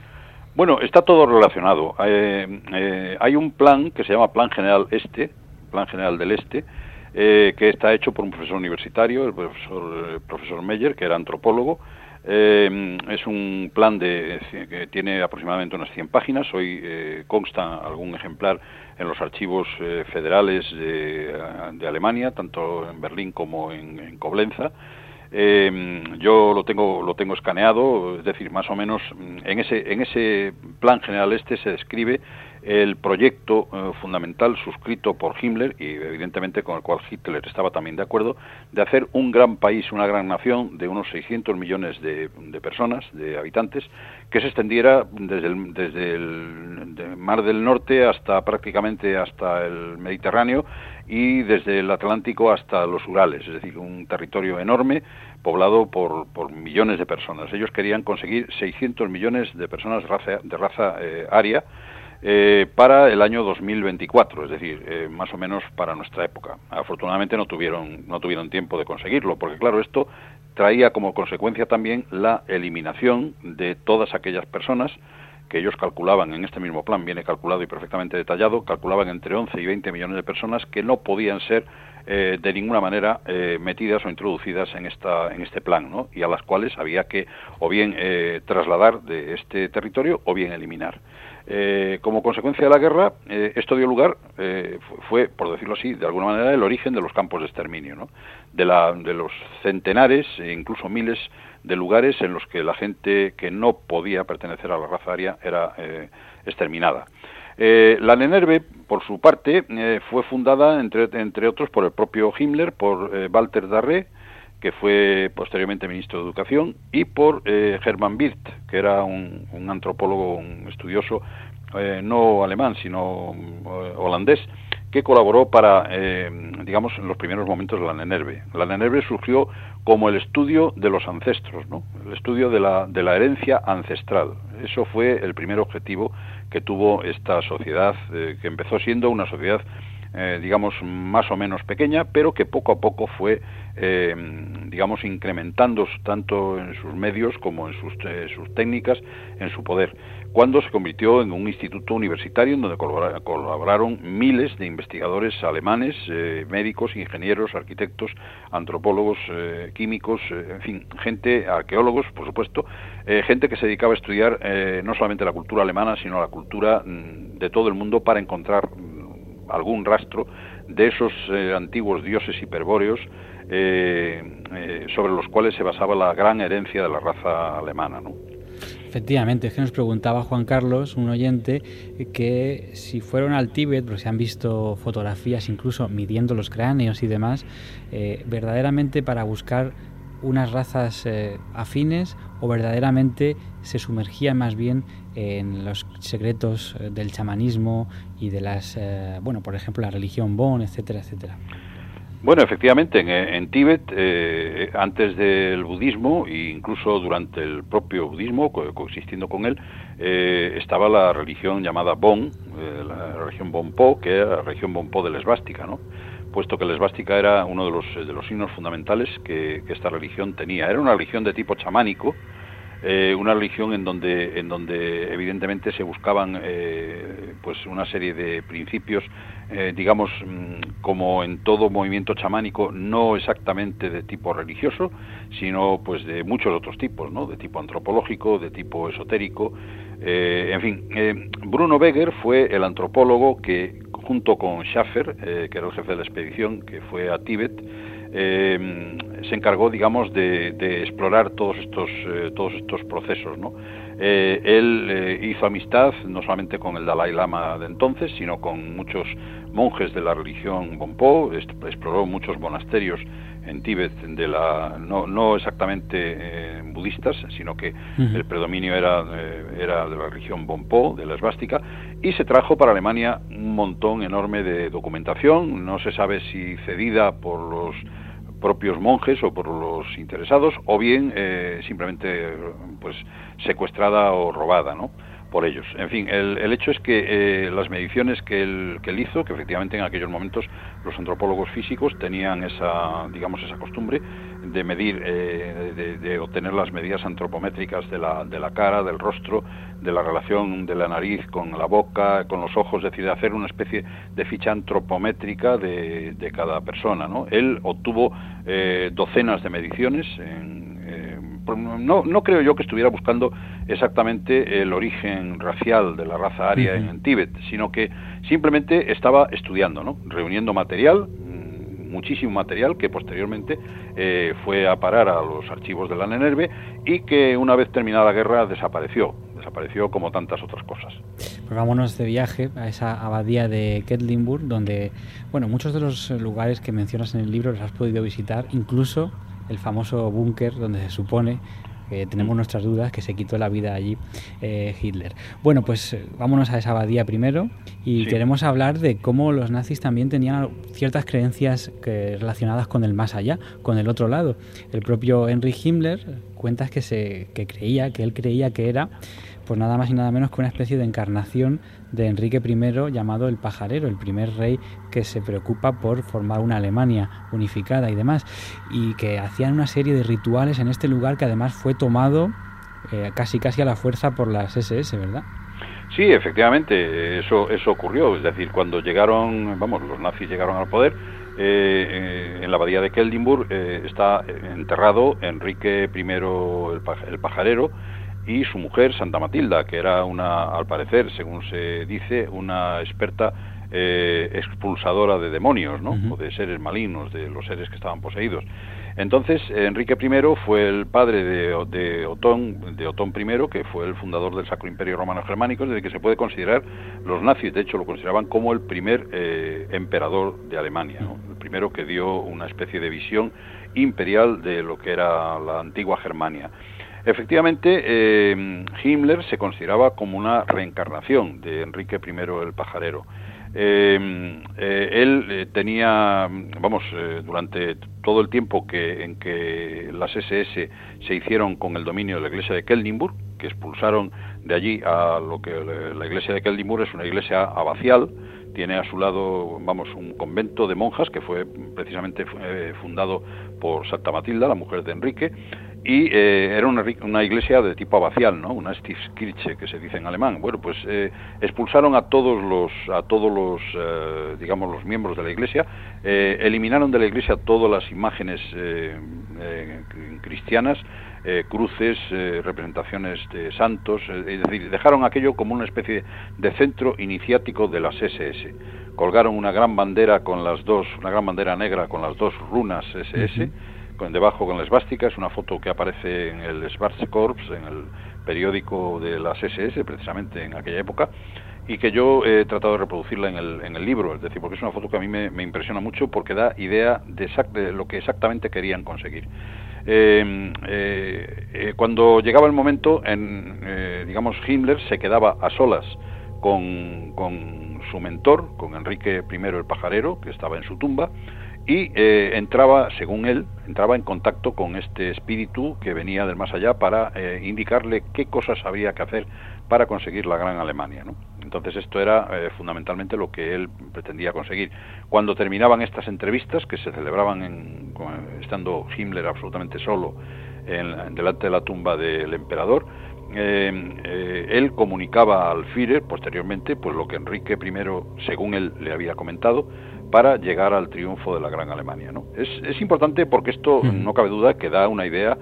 Bueno, está todo relacionado. Eh, eh, hay un plan que se llama Plan General Este, Plan General del Este, eh, que está hecho por un profesor universitario, el profesor, el profesor Meyer, que era antropólogo. Eh, es un plan de, que tiene aproximadamente unas cien páginas. Hoy eh, consta algún ejemplar en los archivos eh, federales de, de Alemania, tanto en Berlín como en, en Coblenza. Eh, yo lo tengo lo tengo escaneado, es decir, más o menos en ese en ese plan general este se describe el proyecto eh, fundamental suscrito por Himmler y evidentemente con el cual Hitler estaba también de acuerdo, de hacer un gran país, una gran nación de unos seiscientos millones de, de personas, de habitantes, que se extendiera desde el, desde el de Mar del Norte hasta prácticamente hasta el Mediterráneo y desde el Atlántico hasta los Urales, es decir, un territorio enorme poblado por, por millones de personas. Ellos querían conseguir seiscientos millones de personas raza, de raza eh, aria, Eh, para el año dos mil veinticuatro, es decir, eh, más o menos para nuestra época. Afortunadamente no tuvieron no tuvieron tiempo de conseguirlo, porque claro, esto traía como consecuencia también la eliminación de todas aquellas personas que ellos calculaban en este mismo plan, viene calculado y perfectamente detallado, calculaban entre once y veinte millones de personas que no podían ser eh, de ninguna manera eh, metidas o introducidas en esta en este plan, ¿no? Y a las cuales había que o bien eh, trasladar de este territorio o bien eliminar. Eh, como consecuencia de la guerra, eh, esto dio lugar, eh, fue, por decirlo así, de alguna manera el origen de los campos de exterminio, ¿no? De, la, de los centenares e incluso miles de lugares en los que la gente que no podía pertenecer a la raza aria era eh, exterminada. Eh, la Ahnenerbe, por su parte, eh, fue fundada, entre, entre otros, por el propio Himmler, por eh, Walter Darré, que fue posteriormente ministro de Educación, y por eh, Hermann Wirth, que era un, un antropólogo, un estudioso, eh, no alemán, sino eh, holandés, que colaboró para, eh, digamos, en los primeros momentos de la Ahnenerbe. La Ahnenerbe surgió como el estudio de los ancestros, ¿no? El estudio de la, de la herencia ancestral. Eso fue el primer objetivo que tuvo esta sociedad, eh, que empezó siendo una sociedad Eh, digamos, más o menos pequeña, pero que poco a poco fue, eh, digamos, incrementando tanto en sus medios como en sus, eh, sus técnicas, en su poder, cuando se convirtió en un instituto universitario en donde colabora, colaboraron miles de investigadores alemanes, eh, médicos, ingenieros, arquitectos, antropólogos, eh, químicos, eh, en fin, gente, arqueólogos, por supuesto, eh, gente que se dedicaba a estudiar eh, no solamente la cultura alemana, sino la cultura mm, de todo el mundo para encontrar algún rastro de esos eh, antiguos dioses hiperbóreos eh, eh, sobre los cuales se basaba la gran herencia de la raza alemana, ¿no? Efectivamente, es que nos preguntaba Juan Carlos, un oyente, que si fueron al Tíbet, porque se han visto fotografías incluso midiendo los cráneos y demás, eh, verdaderamente para buscar unas razas eh, afines, o verdaderamente se sumergían más bien en los secretos del chamanismo y de las, eh, bueno, por ejemplo, la religión Bon, etcétera, etcétera. Bueno, efectivamente, en, en Tíbet, eh, antes del budismo e incluso durante el propio budismo, co coexistiendo con él, eh, estaba la religión llamada Bon, eh, la religión Bonpo, que era la religión Bonpo de la esvástica, ¿no? Puesto que la esvástica era uno de los, de los signos fundamentales que, que esta religión tenía. Era una religión de tipo chamánico, eh, una religión en donde, en donde evidentemente se buscaban eh, pues una serie de principios, eh, digamos, como en todo movimiento chamánico, no exactamente de tipo religioso, sino pues de muchos otros tipos, ¿no? De tipo antropológico, de tipo esotérico, eh, en fin. Eh, Bruno Beger fue el antropólogo que, junto con Schaffer, eh, que era el jefe de la expedición que fue a Tíbet, eh, se encargó, digamos, de, de explorar todos estos eh, todos estos procesos, ¿no? Eh, él eh, hizo amistad no solamente con el Dalai Lama de entonces, sino con muchos monjes de la religión Bonpo, exploró muchos monasterios en Tíbet, de la no, no exactamente eh, budistas, sino que uh-huh. el predominio era, eh, era de la religión Bonpo, de la esvástica, y se trajo para Alemania un montón enorme de documentación, no se sabe si cedida por los propios monjes o por los interesados, o bien eh, simplemente pues secuestrada o robada, ¿no?, por ellos. En fin, el, el hecho es que eh, las mediciones que él, que él hizo, que efectivamente en aquellos momentos los antropólogos físicos tenían esa, digamos, esa costumbre de medir, eh, de, de obtener las medidas antropométricas de la, de la cara, del rostro, de la relación de la nariz con la boca, con los ojos, es decir, de hacer una especie de ficha antropométrica de, de cada persona, ¿no? Él obtuvo eh, docenas de mediciones en, No, no creo yo que estuviera buscando exactamente el origen racial de la raza aria uh-huh. en Tíbet, sino que simplemente estaba estudiando, ¿no?, reuniendo material, muchísimo material que posteriormente eh, fue a parar a los archivos de la Nenerve y que una vez terminada la guerra desapareció, desapareció como tantas otras cosas. Pues vámonos de viaje a esa abadía de Quedlinburg, donde, bueno, muchos de los lugares que mencionas en el libro los has podido visitar, incluso el famoso búnker donde se supone, que tenemos nuestras dudas, que se quitó la vida allí eh, Hitler. Bueno, pues eh, vámonos a esa abadía primero y sí. queremos hablar de cómo los nazis también tenían ciertas creencias que, relacionadas con el más allá, con el otro lado. El propio Heinrich Himmler cuenta que, se, que creía, que él creía que era pues nada más y nada menos que una especie de encarnación de Enrique primero llamado el Pajarero, el primer rey que se preocupa por formar una Alemania unificada y demás, y que hacían una serie de rituales en este lugar que además fue tomado eh, casi casi a la fuerza por las ese ese, ¿verdad? Sí, efectivamente, eso eso ocurrió, es decir, cuando llegaron, vamos, los nazis llegaron al poder, eh, eh, en la abadía de Quedlinburg eh, está enterrado Enrique primero el, paj- el Pajarero, y su mujer, Santa Matilda, que era una, al parecer, según se dice, una experta eh, expulsadora de demonios, ¿no? Uh-huh. O de seres malignos, de los seres que estaban poseídos. Entonces, Enrique primero fue el padre de, de Otón, de Otón primero, que fue el fundador del Sacro Imperio Romano Germánico, desde que se puede considerar, los nazis, de hecho, lo consideraban como el primer eh, emperador de Alemania, ¿no? El primero que dio una especie de visión imperial de lo que era la antigua Germania. Efectivamente, eh, Himmler se consideraba como una reencarnación de Enrique primero el Pajarero. Eh, eh, él eh, tenía, vamos, eh, durante todo el tiempo que en que las ese ese se hicieron con el dominio de la iglesia de Quedlinburg, que expulsaron de allí a lo que la iglesia de Quedlinburg es una iglesia abacial, tiene a su lado, vamos, un convento de monjas que fue precisamente eh, fundado por Santa Matilda, la mujer de Enrique, y eh, era una, una iglesia de tipo abacial, ¿no? Una Stiftskirche, que se dice en alemán. Bueno, pues eh, expulsaron a todos los, a todos los, eh, digamos, los miembros de la iglesia, eh, eliminaron de la iglesia todas las imágenes eh, eh, cristianas, eh, cruces, eh, representaciones de santos, eh, es decir, dejaron aquello como una especie de centro iniciático de las ese ese. Colgaron una gran bandera con las dos, una gran bandera negra con las dos runas ese ese. Uh-huh. Debajo con la esvástica, es una foto que aparece en el Schwarzkorps, en el periódico de las ese ese, precisamente en aquella época, y que yo he tratado de reproducirla en el, en el libro, es decir, porque es una foto que a mí me, me impresiona mucho porque da idea de, exact, de lo que exactamente querían conseguir. Eh, eh, eh, cuando llegaba el momento, en, eh, digamos, Himmler se quedaba a solas con, con su mentor, con Enrique primero el Pajarero, que estaba en su tumba, y eh, entraba, según él, entraba en contacto con este espíritu que venía del más allá para eh, indicarle qué cosas había que hacer para conseguir la Gran Alemania, ¿no? Entonces esto era eh, fundamentalmente lo que él pretendía conseguir. Cuando terminaban estas entrevistas, que se celebraban en, estando Himmler absolutamente solo en, en delante de la tumba del emperador, eh, eh, él comunicaba al Führer posteriormente pues lo que Enrique primero, según él le había comentado, para llegar al triunfo de la Gran Alemania, ¿no? Es, es importante porque esto, mm. no cabe duda, que da una idea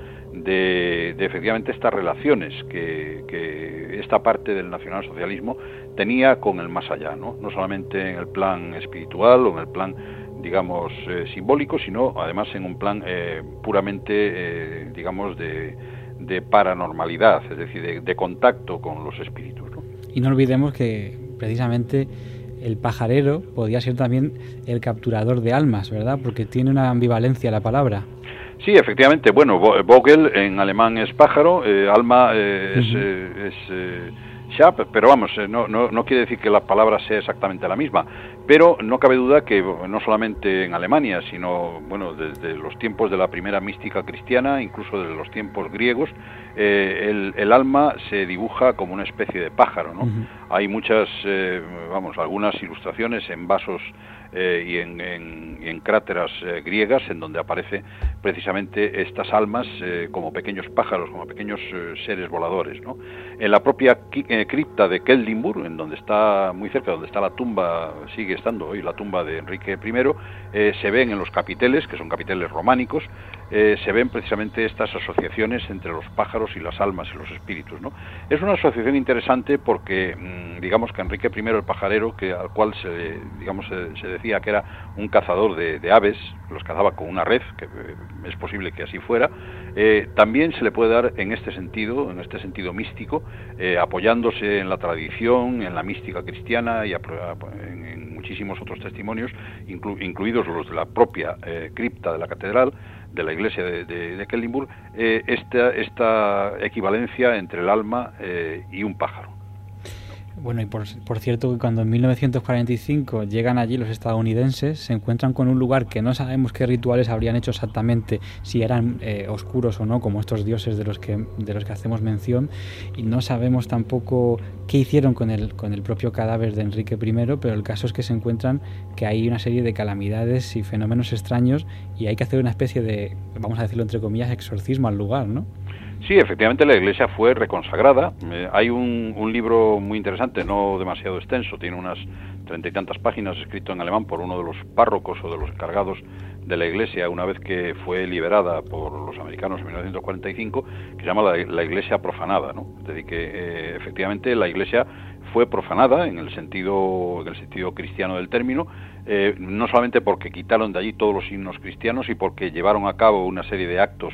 de, de efectivamente estas relaciones que, que esta parte del nacionalsocialismo tenía con el más allá, ¿no? No solamente en el plan espiritual o en el plan, digamos, eh, simbólico, sino además en un plan eh, puramente, eh, digamos, de, de paranormalidad, es decir, de, de contacto con los espíritus, ¿no? Y no olvidemos que precisamente el pajarero podía ser también el capturador de almas, ¿verdad? Porque tiene una ambivalencia la palabra. Sí, efectivamente. Bueno, Vogel en alemán es pájaro, eh, alma eh, es, uh-huh. eh, es eh, Schap, pero vamos, eh, no, no, no quiere decir que la palabra sea exactamente la misma. Pero no cabe duda que no solamente en Alemania, sino bueno, desde los tiempos de la primera mística cristiana, incluso desde los tiempos griegos, eh, el, el alma se dibuja como una especie de pájaro, ¿no? Uh-huh. Hay muchas, eh, vamos, algunas ilustraciones en vasos eh, y en, en, en cráteras eh, griegas en donde aparece precisamente estas almas eh, como pequeños pájaros, como pequeños eh, seres voladores, ¿no? En la propia eh, cripta de Quedlinburg, en donde está muy cerca, donde está la tumba, sigue estando hoy la tumba de Enrique primero, eh, se ven en los capiteles, que son capiteles románicos, eh, se ven precisamente estas asociaciones entre los pájaros y las almas y los espíritus, ¿no? Es una asociación interesante porque mmm, digamos que Enrique primero el pajarero, que al cual se digamos se, se decía que era un cazador de, de aves, los cazaba con una red, que eh, es posible que así fuera, eh, también se le puede dar en este sentido, en este sentido místico, eh, apoyándose en la tradición, en la mística cristiana y en, en muchísimos otros testimonios, inclu, incluidos los de la propia eh, cripta de la catedral, de la iglesia de, de, de Quedlinburg, eh, esta, esta equivalencia entre el alma eh, y un pájaro. Bueno, y por, por cierto que cuando en mil novecientos cuarenta y cinco llegan allí los estadounidenses, se encuentran con un lugar que no sabemos qué rituales habrían hecho exactamente, si eran eh, oscuros o no, como estos dioses de los que de los que hacemos mención, y no sabemos tampoco qué hicieron con el con el propio cadáver de Enrique primero, pero el caso es que se encuentran que hay una serie de calamidades y fenómenos extraños y hay que hacer una especie de, vamos a decirlo entre comillas, exorcismo al lugar, ¿no? Sí, efectivamente la iglesia fue reconsagrada. Eh, hay un, un libro muy interesante, no demasiado extenso, tiene unas treinta y tantas páginas, escrito en alemán por uno de los párrocos o de los encargados de la iglesia una vez que fue liberada por los americanos en mil novecientos cuarenta y cinco, que se llama la, la iglesia profanada, ¿no? Es decir, que eh, efectivamente la iglesia fue profanada en el sentido, en el sentido cristiano del término, eh, no solamente porque quitaron de allí todos los himnos cristianos y porque llevaron a cabo una serie de actos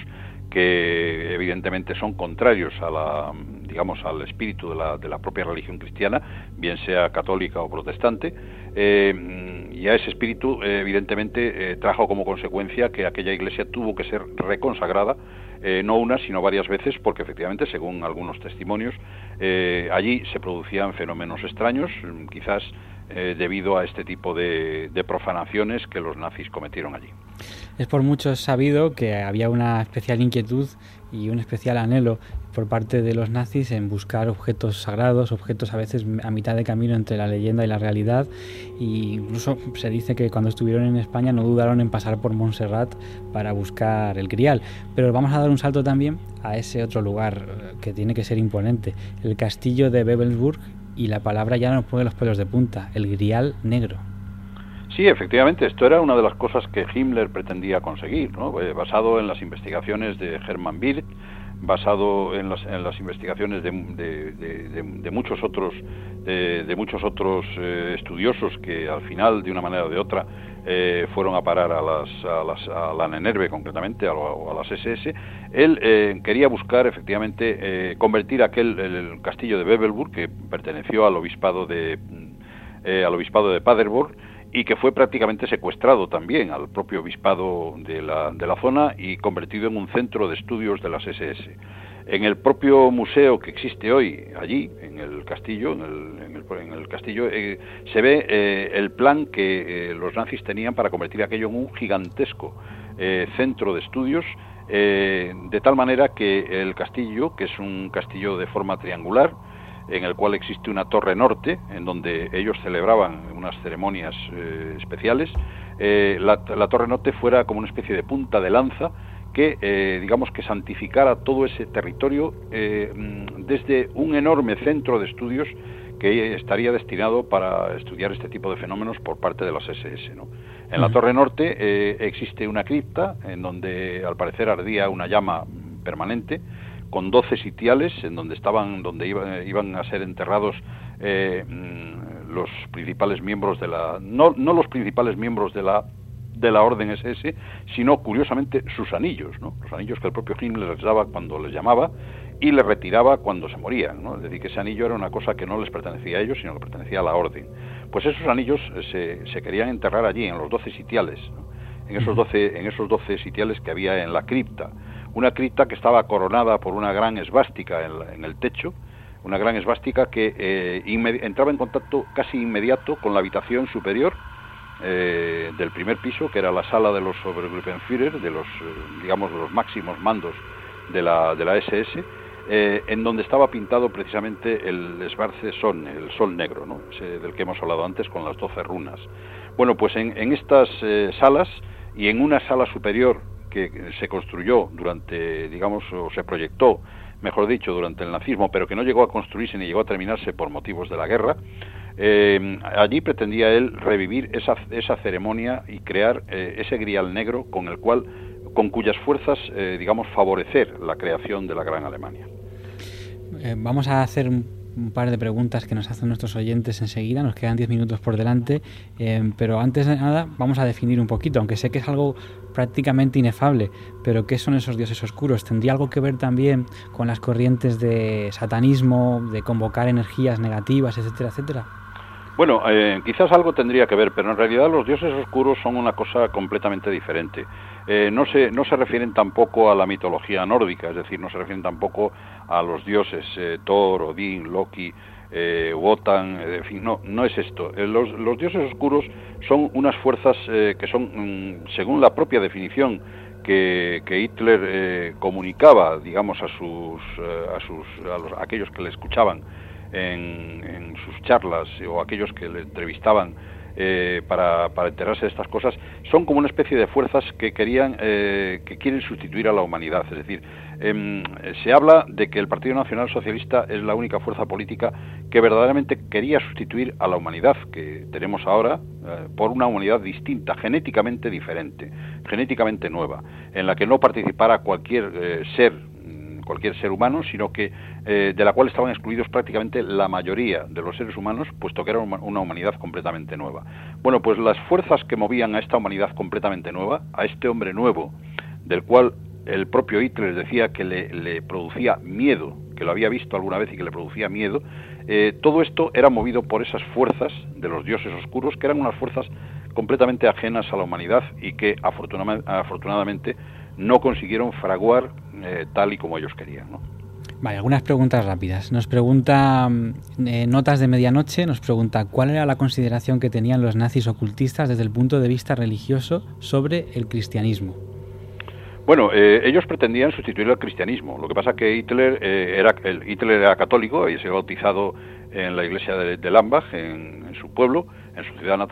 que evidentemente son contrarios a la, digamos, al espíritu de la, de la propia religión cristiana, bien sea católica o protestante, eh, y a ese espíritu eh, evidentemente eh, trajo como consecuencia que aquella iglesia tuvo que ser reconsagrada, eh, no una sino varias veces, porque efectivamente, según algunos testimonios, eh, allí se producían fenómenos extraños, quizás eh, debido a este tipo de, de profanaciones que los nazis cometieron allí. Es por muchos sabido que había una especial inquietud y un especial anhelo por parte de los nazis en buscar objetos sagrados, objetos a veces a mitad de camino entre la leyenda y la realidad, e incluso se dice que cuando estuvieron en España no dudaron en pasar por Montserrat para buscar el Grial. Pero vamos a dar un salto también a ese otro lugar que tiene que ser imponente, el castillo de Wewelsburg, y la palabra ya nos pone los pelos de punta, el Grial negro. Sí, efectivamente, esto era una de las cosas que Himmler pretendía conseguir, ¿no? Eh, basado en las investigaciones de Hermann Wirth, basado en las, en las investigaciones de, de, de, de, de muchos otros de, de muchos otros eh, estudiosos que al final, de una manera o de otra, eh, fueron a parar a las a, las, a la NENERVE, concretamente, a, a las S S. Él eh, quería buscar, efectivamente, eh, convertir aquel el, el castillo de Bebelburg, que perteneció al obispado de eh, al obispado de Paderborn, y que fue prácticamente secuestrado también al propio obispado de la, de la zona y convertido en un centro de estudios de las S S. En el propio museo que existe hoy allí, en el castillo, en el, en el, en el castillo eh, se ve eh, el plan que eh, los nazis tenían para convertir aquello en un gigantesco eh, centro de estudios, eh, de tal manera que el castillo, que es un castillo de forma triangular, en el cual existe una torre norte, en donde ellos celebraban unas ceremonias eh, especiales, eh, la, la torre norte fuera como una especie de punta de lanza que, eh, digamos, que santificara todo ese territorio eh, desde un enorme centro de estudios que estaría destinado para estudiar este tipo de fenómenos por parte de las S S, ¿no? En la torre norte eh, existe una cripta en donde al parecer ardía una llama permanente, con doce sitiales en donde estaban, donde iba, iban a ser enterrados eh, los principales miembros de la, no, no los principales miembros de la de la orden S S, sino curiosamente sus anillos, ¿no? Los anillos que el propio Himmler les daba cuando les llamaba y les retiraba cuando se morían, ¿no? Es decir, que ese anillo era una cosa que no les pertenecía a ellos, sino que pertenecía a la orden. Pues esos anillos se, se querían enterrar allí, en los doce sitiales, ¿no? En esos doce, en esos doce sitiales que había en la cripta. Una cripta que estaba coronada por una gran esvástica en, la, en el techo, una gran esvástica que eh, entraba en contacto casi inmediato con la habitación superior eh, del primer piso, que era la sala de los Obergruppenführer, de los, eh, digamos, de los máximos mandos de la, de la S S, eh, en donde estaba pintado precisamente el Schwarze Sonne, el sol negro, ¿no? Ese del que hemos hablado antes, con las doce runas. Bueno, pues en, en estas eh, salas y en una sala superior que se construyó durante, digamos, o se proyectó, mejor dicho, durante el nazismo, pero que no llegó a construirse ni llegó a terminarse por motivos de la guerra, eh, allí pretendía él revivir esa, esa ceremonia y crear eh, ese grial negro con el cual, con cuyas fuerzas, eh, digamos, favorecer la creación de la Gran Alemania. Eh, vamos a hacer un un par de preguntas que nos hacen nuestros oyentes enseguida, nos quedan diez minutos por delante, eh, pero antes de nada vamos a definir un poquito, aunque sé que es algo prácticamente inefable, pero ¿qué son esos dioses oscuros? ¿Tendría algo que ver también con las corrientes de satanismo, de convocar energías negativas, etcétera, etcétera? Bueno, eh, quizás algo tendría que ver, pero en realidad los dioses oscuros son una cosa completamente diferente. Eh, no se no se refieren tampoco a la mitología nórdica, es decir, no se refieren tampoco a los dioses eh, Thor, Odín, Loki, eh, Wotan, eh, en fin, no, no es esto. Eh, los, los dioses oscuros son unas fuerzas eh, que son, mm, según la propia definición que, que Hitler eh, comunicaba, digamos, a sus eh, a sus a, los, a aquellos que le escuchaban en, en sus charlas o aquellos que le entrevistaban eh, para, para enterarse de estas cosas, son como una especie de fuerzas que querían eh, que quieren sustituir a la humanidad. Es decir, eh, se habla de que el Partido Nacional Socialista es la única fuerza política que verdaderamente quería sustituir a la humanidad que tenemos ahora eh, por una humanidad distinta, genéticamente diferente, genéticamente nueva, en la que no participara cualquier eh, ser cualquier ser humano, sino que eh, de la cual estaban excluidos prácticamente la mayoría de los seres humanos, puesto que era una humanidad completamente nueva. Bueno, pues las fuerzas que movían a esta humanidad completamente nueva, a este hombre nuevo, del cual el propio Hitler decía que le, le producía miedo, que lo había visto alguna vez y que le producía miedo, eh, todo esto era movido por esas fuerzas de los dioses oscuros, que eran unas fuerzas completamente ajenas a la humanidad y que afortunadamente, afortunadamente no consiguieron fraguar eh, tal y como ellos querían, ¿no? Vale, algunas preguntas rápidas. Nos pregunta eh, Notas de Medianoche, nos pregunta ¿cuál era la consideración que tenían los nazis ocultistas desde el punto de vista religioso sobre el cristianismo? Bueno, eh, ellos pretendían sustituir al cristianismo. Lo que pasa es que Hitler, eh, era, el, Hitler era católico, y se ha bautizado en la iglesia de, de Lambach, en, en su pueblo, en su ciudad natal,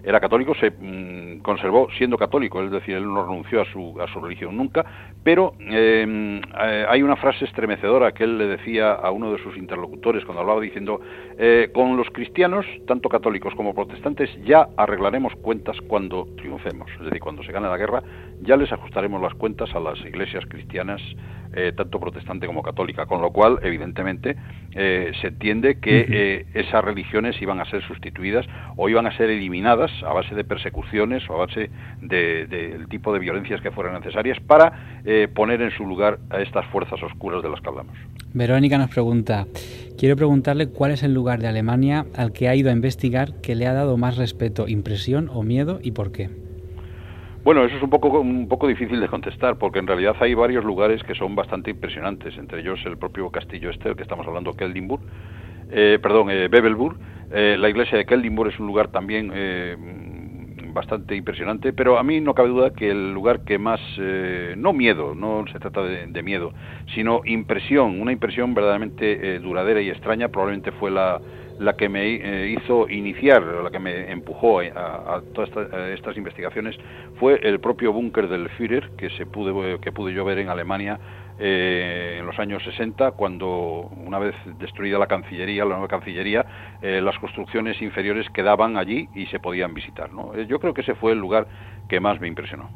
era católico, se mm, conservó siendo católico, es decir, él no renunció a su, a su religión nunca, pero eh, eh, hay una frase estremecedora que él le decía a uno de sus interlocutores cuando hablaba diciendo, eh, con los cristianos, tanto católicos como protestantes, ya arreglaremos cuentas cuando triunfemos, es decir, cuando se gane la guerra, ya les ajustaremos las cuentas a las iglesias cristianas, eh, tanto protestante como católica, con lo cual, evidentemente, eh, se entiende que eh, esas religiones iban a ser sustituidas o iban a ser eliminadas a base de persecuciones o a base del de, de tipo de violencias que fueran necesarias para eh, poner en su lugar a estas fuerzas oscuras de las que hablamos. Verónica nos pregunta, quiero preguntarle cuál es el lugar de Alemania al que ha ido a investigar que le ha dado más respeto, impresión o miedo y por qué. Bueno, eso es un poco un poco difícil de contestar, porque en realidad hay varios lugares que son bastante impresionantes, entre ellos el propio castillo este, del que estamos hablando, Keldinburg, eh, perdón, eh, Bebelburg. Eh, la iglesia de Keldinburg es un lugar también eh, bastante impresionante, pero a mí no cabe duda que el lugar que más, eh, no miedo, no se trata de, de miedo, sino impresión, una impresión verdaderamente eh, duradera y extraña, probablemente fue la la que me eh, hizo iniciar, la que me empujó a, a todas esta, a estas investigaciones, fue el propio búnker del Führer que se pude que pude yo ver en Alemania eh, en los años sesenta, cuando una vez destruida la Cancillería, la nueva Cancillería, eh, las construcciones inferiores quedaban allí y se podían visitar, ¿no? Yo creo que ese fue el lugar que más me impresionó.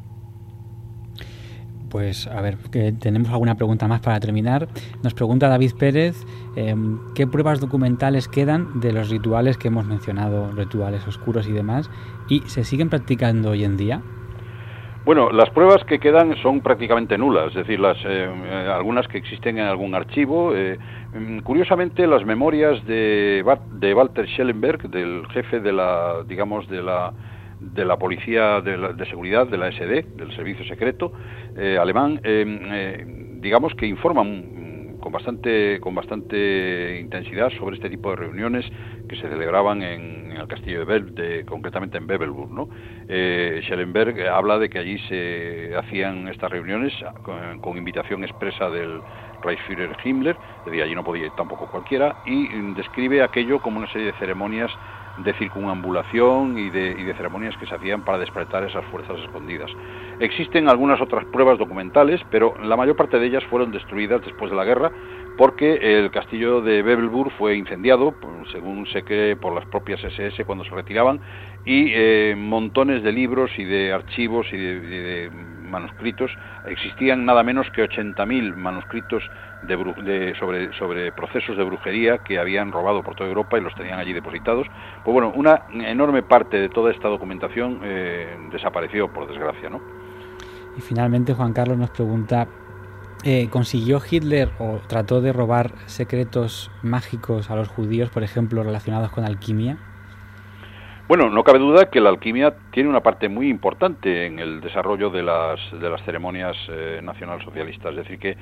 Pues a ver, que tenemos alguna pregunta más para terminar. Nos pregunta David Pérez, eh, ¿qué pruebas documentales quedan de los rituales que hemos mencionado, rituales oscuros y demás, y se siguen practicando hoy en día? Bueno, las pruebas que quedan son prácticamente nulas, es decir, las eh, eh, algunas que existen en algún archivo. Eh, curiosamente, las memorias de, de Walter Schellenberg, del jefe de la, digamos, de la de la policía de, la, de seguridad de la S D, del servicio secreto eh, alemán, eh, eh, digamos que informan con bastante con bastante intensidad sobre este tipo de reuniones que se celebraban en, en el castillo de Bel, de, concretamente en Bebelburg, ¿no? Eh, Schellenberg habla de que allí se hacían estas reuniones con, con invitación expresa del Reichsführer Himmler, es decir, allí no podía ir tampoco cualquiera, y describe aquello como una serie de ceremonias de circunambulación y de, y de ceremonias que se hacían para despertar esas fuerzas escondidas. Existen algunas otras pruebas documentales, pero la mayor parte de ellas fueron destruidas después de la guerra, porque el castillo de Bebelburg fue incendiado, según se cree, por las propias S S cuando se retiraban, y eh, montones de libros y de archivos y de, de, de manuscritos, existían nada menos que ochenta mil manuscritos de, de, sobre, sobre procesos de brujería que habían robado por toda Europa y los tenían allí depositados. Pues bueno, una enorme parte de toda esta documentación eh, desapareció, por desgracia, ¿no? Y finalmente Juan Carlos nos pregunta, eh, ¿consiguió Hitler o trató de robar secretos mágicos a los judíos, por ejemplo, relacionados con alquimia? Bueno, no cabe duda que la alquimia tiene una parte muy importante en el desarrollo de las de las ceremonias eh, nacionalsocialistas. Es decir, que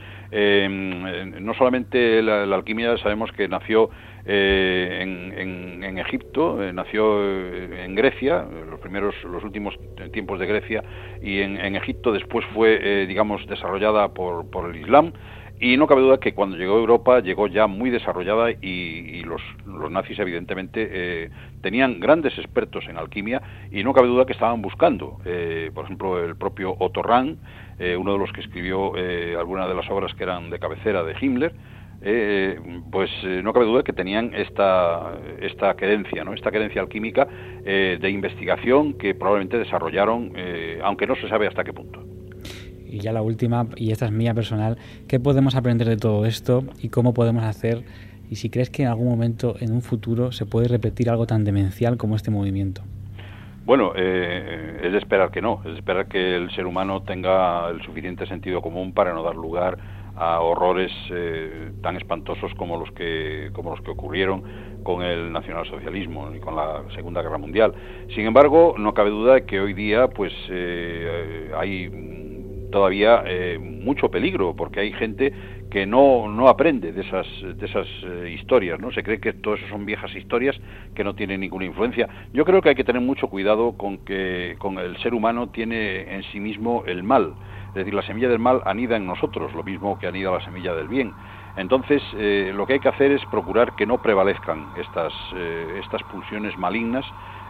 eh, no solamente la, la alquimia, sabemos que nació eh, en, en, en Egipto, eh, nació en Grecia, los primeros, los últimos tiempos de Grecia, y en, en Egipto después fue, eh, digamos, desarrollada por, por el Islam. Y no cabe duda que cuando llegó a Europa llegó ya muy desarrollada y, y los, los nazis evidentemente eh, tenían grandes expertos en alquimia y no cabe duda que estaban buscando, eh, por ejemplo, el propio Otto Rahn, eh, uno de los que escribió eh, algunas de las obras que eran de cabecera de Himmler, eh, pues eh, no cabe duda que tenían esta esta querencia, ¿no? Esta querencia alquímica eh, de investigación que probablemente desarrollaron, eh, aunque no se sabe hasta qué punto. Y ya la última, y esta es mía personal, ¿qué podemos aprender de todo esto y cómo podemos hacer? Y si crees que en algún momento, en un futuro, se puede repetir algo tan demencial como este movimiento. Bueno, eh, es de esperar que no, es de esperar que el ser humano tenga el suficiente sentido común para no dar lugar a horrores eh, tan espantosos como los que como los que ocurrieron con el nacionalsocialismo y con la Segunda Guerra Mundial. Sin embargo, no cabe duda de que hoy día pues eh, hay todavía eh, mucho peligro, porque hay gente que no no aprende de esas de esas eh, historias, ¿no? Se cree que todo eso son viejas historias que no tienen ninguna influencia. Yo creo que hay que tener mucho cuidado con que con el ser humano tiene en sí mismo el mal, es decir, la semilla del mal anida en nosotros, lo mismo que anida la semilla del bien. Entonces, eh, lo que hay que hacer es procurar que no prevalezcan estas eh, estas pulsiones malignas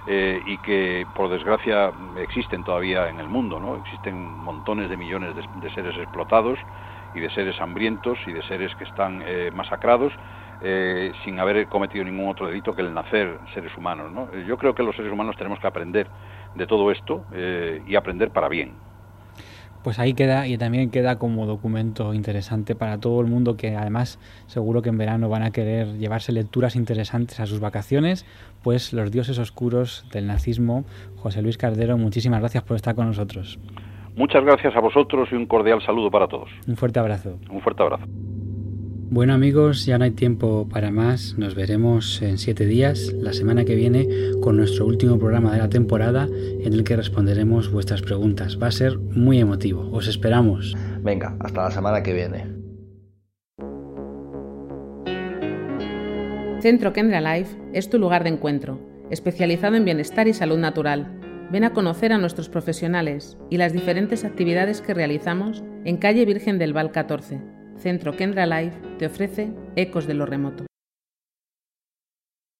eh, y que por desgracia existen todavía en el mundo, ¿no? Existen montones de millones de, de seres explotados y de seres hambrientos y de seres que están eh, masacrados eh, sin haber cometido ningún otro delito que el nacer seres humanos, ¿no? Yo creo que los seres humanos tenemos que aprender de todo esto eh, y aprender para bien. Pues ahí queda, y también queda como documento interesante para todo el mundo, que además seguro que en verano van a querer llevarse lecturas interesantes a sus vacaciones, pues Los dioses oscuros del nazismo. José Luis Cardero, muchísimas gracias por estar con nosotros. Muchas gracias a vosotros y un cordial saludo para todos. Un fuerte abrazo. Un fuerte abrazo. Bueno amigos, ya no hay tiempo para más, nos veremos en siete días, la semana que viene, con nuestro último programa de la temporada en el que responderemos vuestras preguntas. Va a ser muy emotivo, os esperamos. Venga, hasta la semana que viene. Centro Kendra Life es tu lugar de encuentro, especializado en bienestar y salud natural. Ven a conocer a nuestros profesionales y las diferentes actividades que realizamos en calle Virgen del Val catorce. Centro Kendra Life te ofrece Ecos de lo Remoto.